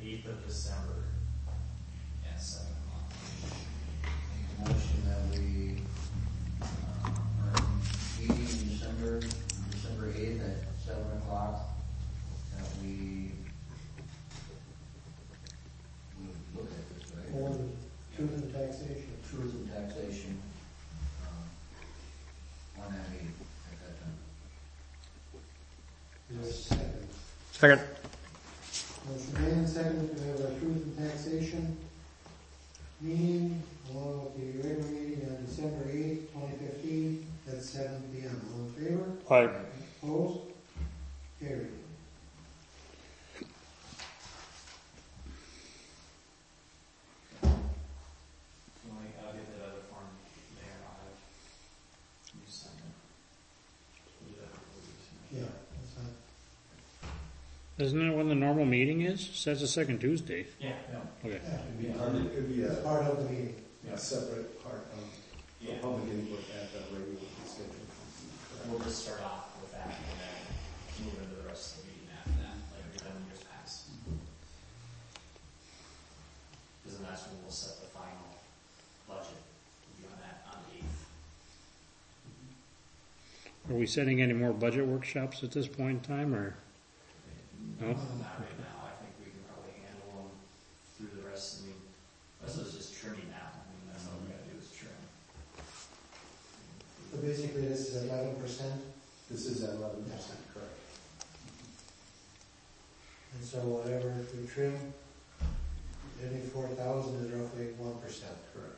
S3: eighth of December at seven o'clock.
S5: Make a motion that we, uh, our meeting in December, December eighth at seven o'clock, that we, we look at this, right?
S2: On truth and taxation.
S5: Truth and taxation, uh, on that meeting at that time.
S2: Is there a second?
S7: Second.
S2: Motion made and seconded to have a truth and taxation meeting along with the regular meeting on December eighth, twenty fifteen at seven P M. All in favor?
S7: Aye.
S2: Opposed? Carried.
S3: I'll get that other form there, and I'll have you sign it. We'll do that before we sign it.
S2: Yeah, that's fine.
S1: Isn't that when the normal meeting is? Says the second Tuesday.
S3: Yeah,
S1: Okay.
S2: Yeah,
S6: It'd be, part- it'd be
S2: it's
S6: a,
S2: part of the meeting.
S6: a separate part of the
S3: yeah.
S6: public input at the regular schedule.
S3: We'll just start off with that and then move into the rest of the meeting after that, like we've done in years past. Because then that's when we'll set the final budget. We'll be on that on the eighth.
S1: Are we setting any more budget workshops at this point in time, or? No?
S3: Not right now. I think we can probably handle them through the rest. I mean, the rest of it's just trimming now. I mean, that's all we gotta do is trim.
S2: So basically, this is eleven percent,
S6: This is at eleven percent, correct?
S2: and so whatever we trim, every four thousand is roughly one percent.
S6: Correct.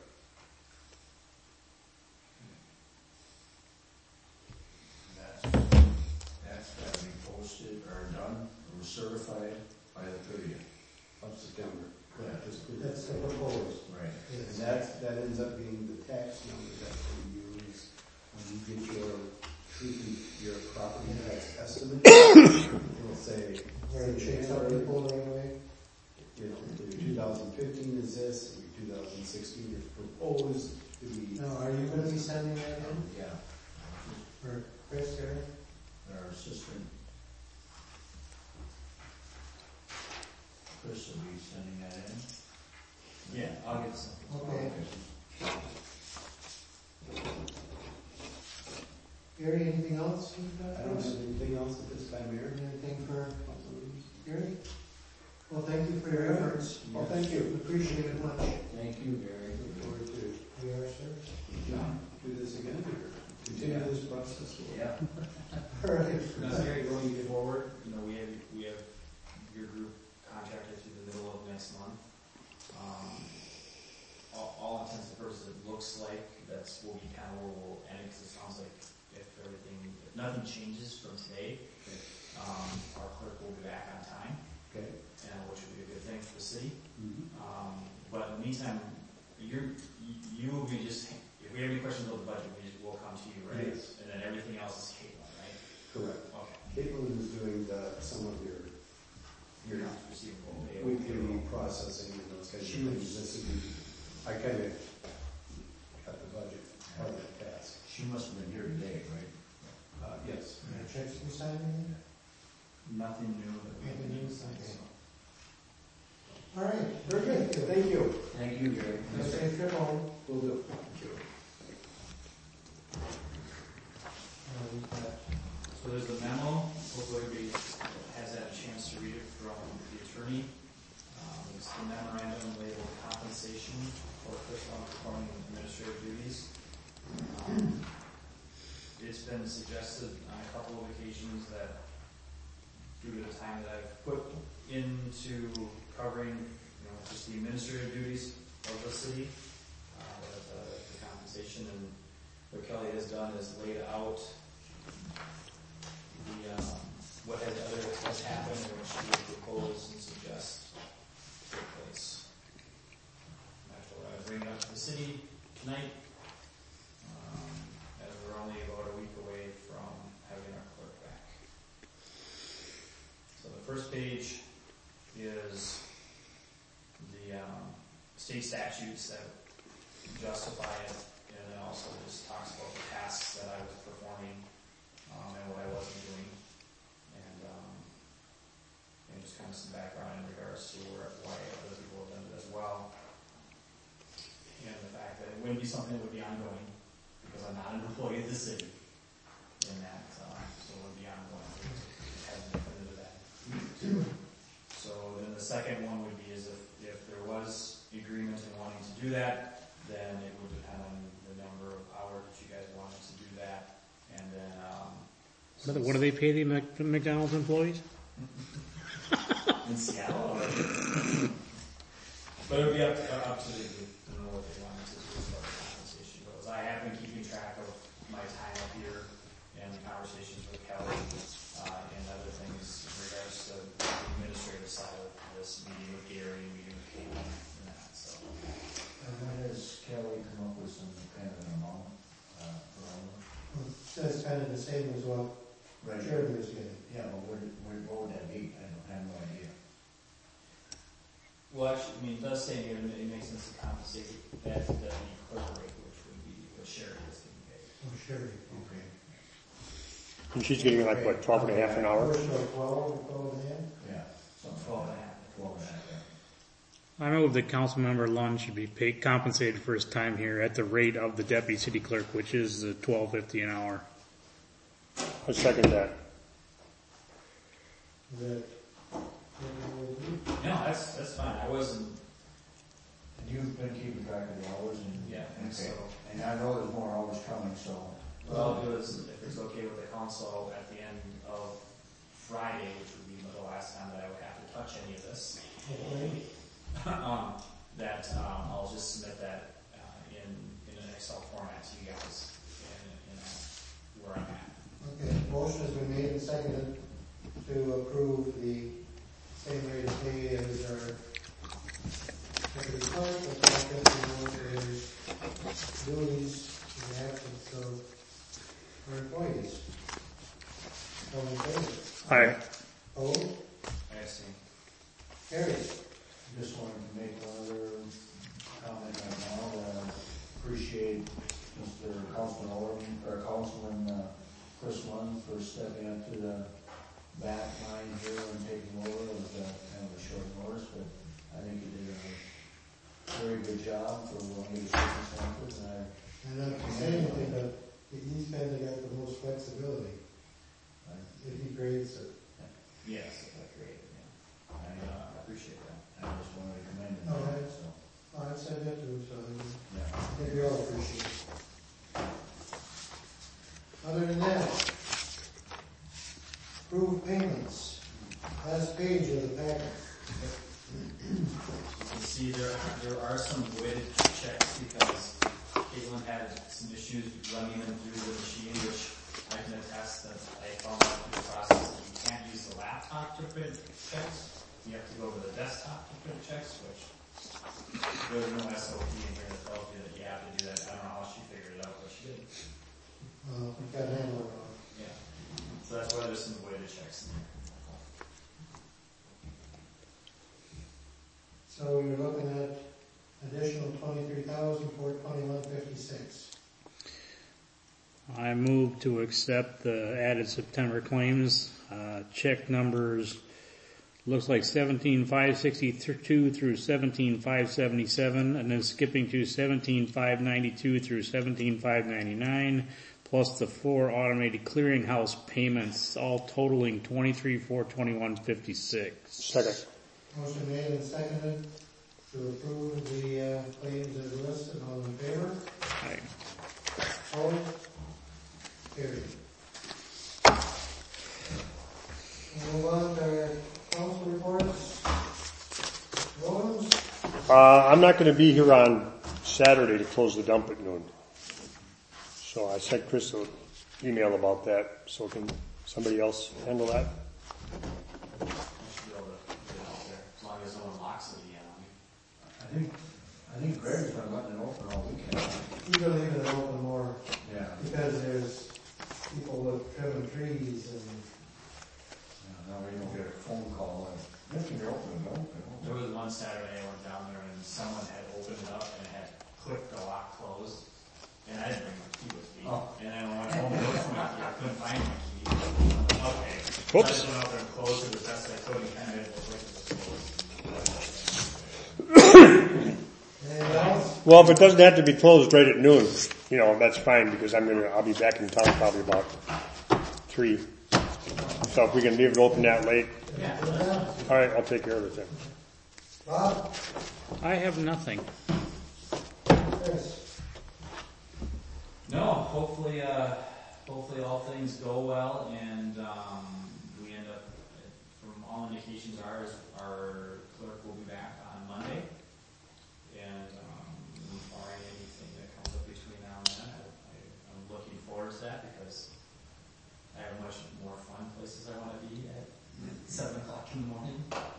S5: That's, that's gotta be posted or done or certified by the thirtieth.
S6: Of September. Correct. Just clear.
S2: That's the proposed.
S5: Right.
S6: And
S2: Yes.
S6: that, that ends up being the tax number that we use when you get your, treatment, your property tax estimate. It'll say,
S2: Where it shakes out people right away.
S6: you know, for your two thousand fifteen is this, and your two thousand sixteen is proposed to be.
S2: Now, are you gonna be sending that in,
S5: Yeah.
S2: or Chris, or?
S5: Our assistant. Chris will be sending that in.
S3: Yeah, I'll get something.
S2: Okay. Gary, anything else you've got
S6: I
S2: for
S6: don't
S2: us?
S6: have anything else at this time, Mayor.
S2: Anything for Gary? Well, thank you for your efforts.
S6: Well, thank
S2: We
S6: you.
S2: appreciate it much.
S5: Thank you, Gary.
S6: Look forward to
S2: We are, sir.
S6: do this again, or continue
S5: Yeah.
S6: this process.
S3: Yeah.
S2: All right.
S3: Now, Gary, going forward, you know, we have, we have your group contracted through the middle of next month. Um, all, all intents and purposes, it looks like that's will be kind of where we'll end, because it sounds like if everything, if nothing changes from today, um, our clerk will be back on time,
S6: Okay.
S3: and which would be a good thing for the city.
S6: Mhm.
S3: Um, but in the meantime, you're, you, you will be just, if we have any questions about the budget, we just will come to you, right?
S6: Yes.
S3: And then everything else is Caitlin, right?
S6: Correct.
S3: Okay.
S6: Caitlin is doing the, some of your,
S3: Your
S6: your
S3: accounts receivable, payable,
S6: weekly processing and those kinds of things. This would be, I kind of got the budget part of that task.
S5: She must have been here today, right?
S6: Uh, yes.
S2: Any checks we signing?
S3: Nothing new that we
S2: Nothing new, okay.
S3: so.
S2: All right, very good.
S6: Thank you.
S5: Thank you, Gary.
S2: Have a safe trip home.
S6: Will do.
S2: Uh, we've got-
S3: So there's a memo, hopefully everybody has had a chance to read it from the attorney. Um, it's the memorandum labeled compensation for personnel performing administrative duties. Um, It's been suggested on a couple of occasions that due to the time that I've put into covering, you know, just the administrative duties of the city, uh, the, the compensation, and what Kelly has done is laid out the, um, what has other, what's happened and what she would propose and suggest take place. That's what I was bringing up to the city tonight, um, as we're only about a week away from having our clerk back. So the first page is the, um, state statutes that justify it, and then also just talks about the tasks that I was performing, um, and what I wasn't doing. And, um, and just kind of some background in regards to where, why other people have done it as well. And the fact that it wouldn't be something that would be ongoing, because I'm not an employee of the city in that, uh, so it would be ongoing. It hasn't been put into that. So then the second one would be is if, if there was agreement in wanting to do that, then it would depend on the number of hours that you guys wanted to do that. And then, um,
S1: What do- what do they pay the Mc- McDonald's employees?
S3: in Seattle, or, but it would be up to, up to the, I don't know what they wanted to do as far as compensation goes. I have been keeping track of my time up here and conversations with Kelly, uh, and other things in regards to the administrative side of this, meeting with Gary, meeting with Caitlin, and that, so.
S5: And when has Kelly come up with some kind of an amount, uh, for all of them?
S2: So it's kind of the same as what Shirley was getting.
S5: Yeah, well, what, what, what would that be? I don't, I have no idea.
S3: Well, actually, I mean, it does say here, that it makes sense to compensate that, that the clerk rate, which would be what Sherry is getting paid.
S2: Oh, Shirley, okay.
S7: And she's getting like, what, twelve and a half an hour?
S2: First or twelve, twelve and a half?
S5: Yeah, something
S3: Twelve
S5: like
S3: and a
S5: that.
S3: half.
S5: Twelve and a half, yeah.
S1: I move that Councilmember Lund should be paid, compensated for his time here at the rate of the deputy city clerk, which is the twelve fifty an hour.
S7: I second that.
S2: Is that,
S3: No, that's, that's fine, I wasn't,
S5: And you've been keeping track of the hours and.
S3: Yeah, and
S5: Okay.
S3: so-
S5: And I know there's more hours coming, so.
S3: what I'll do is, if it's okay with the council, at the end of Friday, which would be the last time that I would have to touch any of this,
S2: okay,
S3: um, that, um, I'll just submit that, uh, in, in an Excel format to you guys, in, in, uh, where I'm at.
S2: okay, motion has been made and seconded to approve the same rate of pay as our deputy clerk, and second to his duties in the absence of our employees. All in favor?
S1: Aye.
S2: Opposed?
S3: I see.
S2: Carried.
S5: Just wanted to make one other comment right now, that I appreciate Mister Councilman Orton, or Councilman, uh, Chris Lund for stepping up to the back line here and taking over. It was, uh, kind of a short notice, but I think he did a very good job for one of his circumstances, and I,
S2: And not to say anything, but he's kind of got the most flexibility
S5: I,
S2: if he grades it.
S3: Yes, that's great, yeah. I, uh, appreciate that.
S5: I just wanted to commend him,
S2: Oh,
S5: on
S2: I-
S5: that, so,
S2: Oh, I'd say that too, so I
S5: yeah.
S2: think we all appreciate it. Other than that, approved payments, last page of the packet.
S3: You can see there are, there are some voided checks because Caitlin had some issues running them through the machine, which I can attest that I found out through the process that you can't use the laptop to print checks. You have to go to the desktop to print checks, which there's no S O P in here that tells you that you have to do that. I don't know how she figured it out, but she did.
S2: Uh, we got that one on.
S3: Yeah. So that's why there's some voided checks in there.
S2: So you're looking at additional twenty-three thousand, four twenty-one fifty-six.
S1: I move to accept the added September claims, uh, check numbers, looks like seventeen five sixty-two through seventeen five seventy-seven, and then skipping to seventeen five ninety-two through seventeen five ninety-nine, plus the four automated clearinghouse payments, all totaling twenty-three four twenty-one fifty-six.
S7: Second.
S2: Motion made and seconded to approve the uh, claims as listed. All in favor?
S1: Aye.
S2: Opposed? Carried. We'll move on to our council reports. Rollins?
S7: Uh, I'm not gonna be here on Saturday to close the dump at noon. So I sent Chris an email about that, so can somebody else handle that?
S3: I should be able to get it out there, as long as no one locks it again on me.
S5: I think, I think Greg's been letting it open all weekend.
S2: We're gonna leave it open more
S5: Yeah.
S2: because there's people with trimming trees and
S5: Yeah, now we don't get a phone call and, Mister, you're open, don't
S3: There was one Saturday I went down there and someone had opened it up and had clicked the lock closed. And I didn't bring my key with me.
S5: Oh.
S3: And then when I went home to look for my key, I couldn't find my key. Okay.
S7: Whoops.
S3: I just went out there and closed it as best I could and kind of
S7: Well, if it doesn't have to be closed right at noon, you know, that's fine because I'm gonna, I'll be back in town probably about three. So if we can leave it open that late, all right, I'll take care of it then.
S2: Bob?
S1: I have nothing.
S2: Chris?
S3: No, hopefully, uh, hopefully all things go well and, um, we end up, from all indications are, is our clerk will be back on Monday. And, um, barring anything that comes up between now and then, I, I, I'm looking forward to that because I have much more fun places I want to be at seven o'clock in the morning.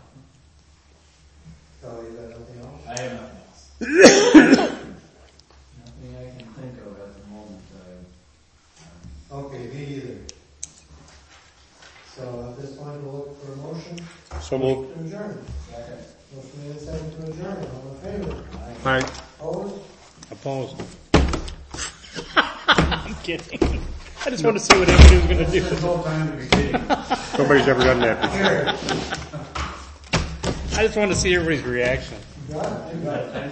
S2: Oh, you got nothing else?
S3: I have nothing else.
S5: Nothing I can think of at the moment. I, um,
S2: Okay, me either. So at this point, we'll look for a motion
S7: So move.
S2: to adjourn.
S5: second.
S2: Motion made and seconded to adjourn. All in favor?
S7: All right.
S2: Opposed?
S1: Opposed. I'm kidding. I just want to see what everybody was going to do.
S5: There's no time to be kidding.
S7: Nobody's ever done that before.
S2: Here.
S1: I just want to see everybody's reaction.
S2: You got it?
S5: You got it.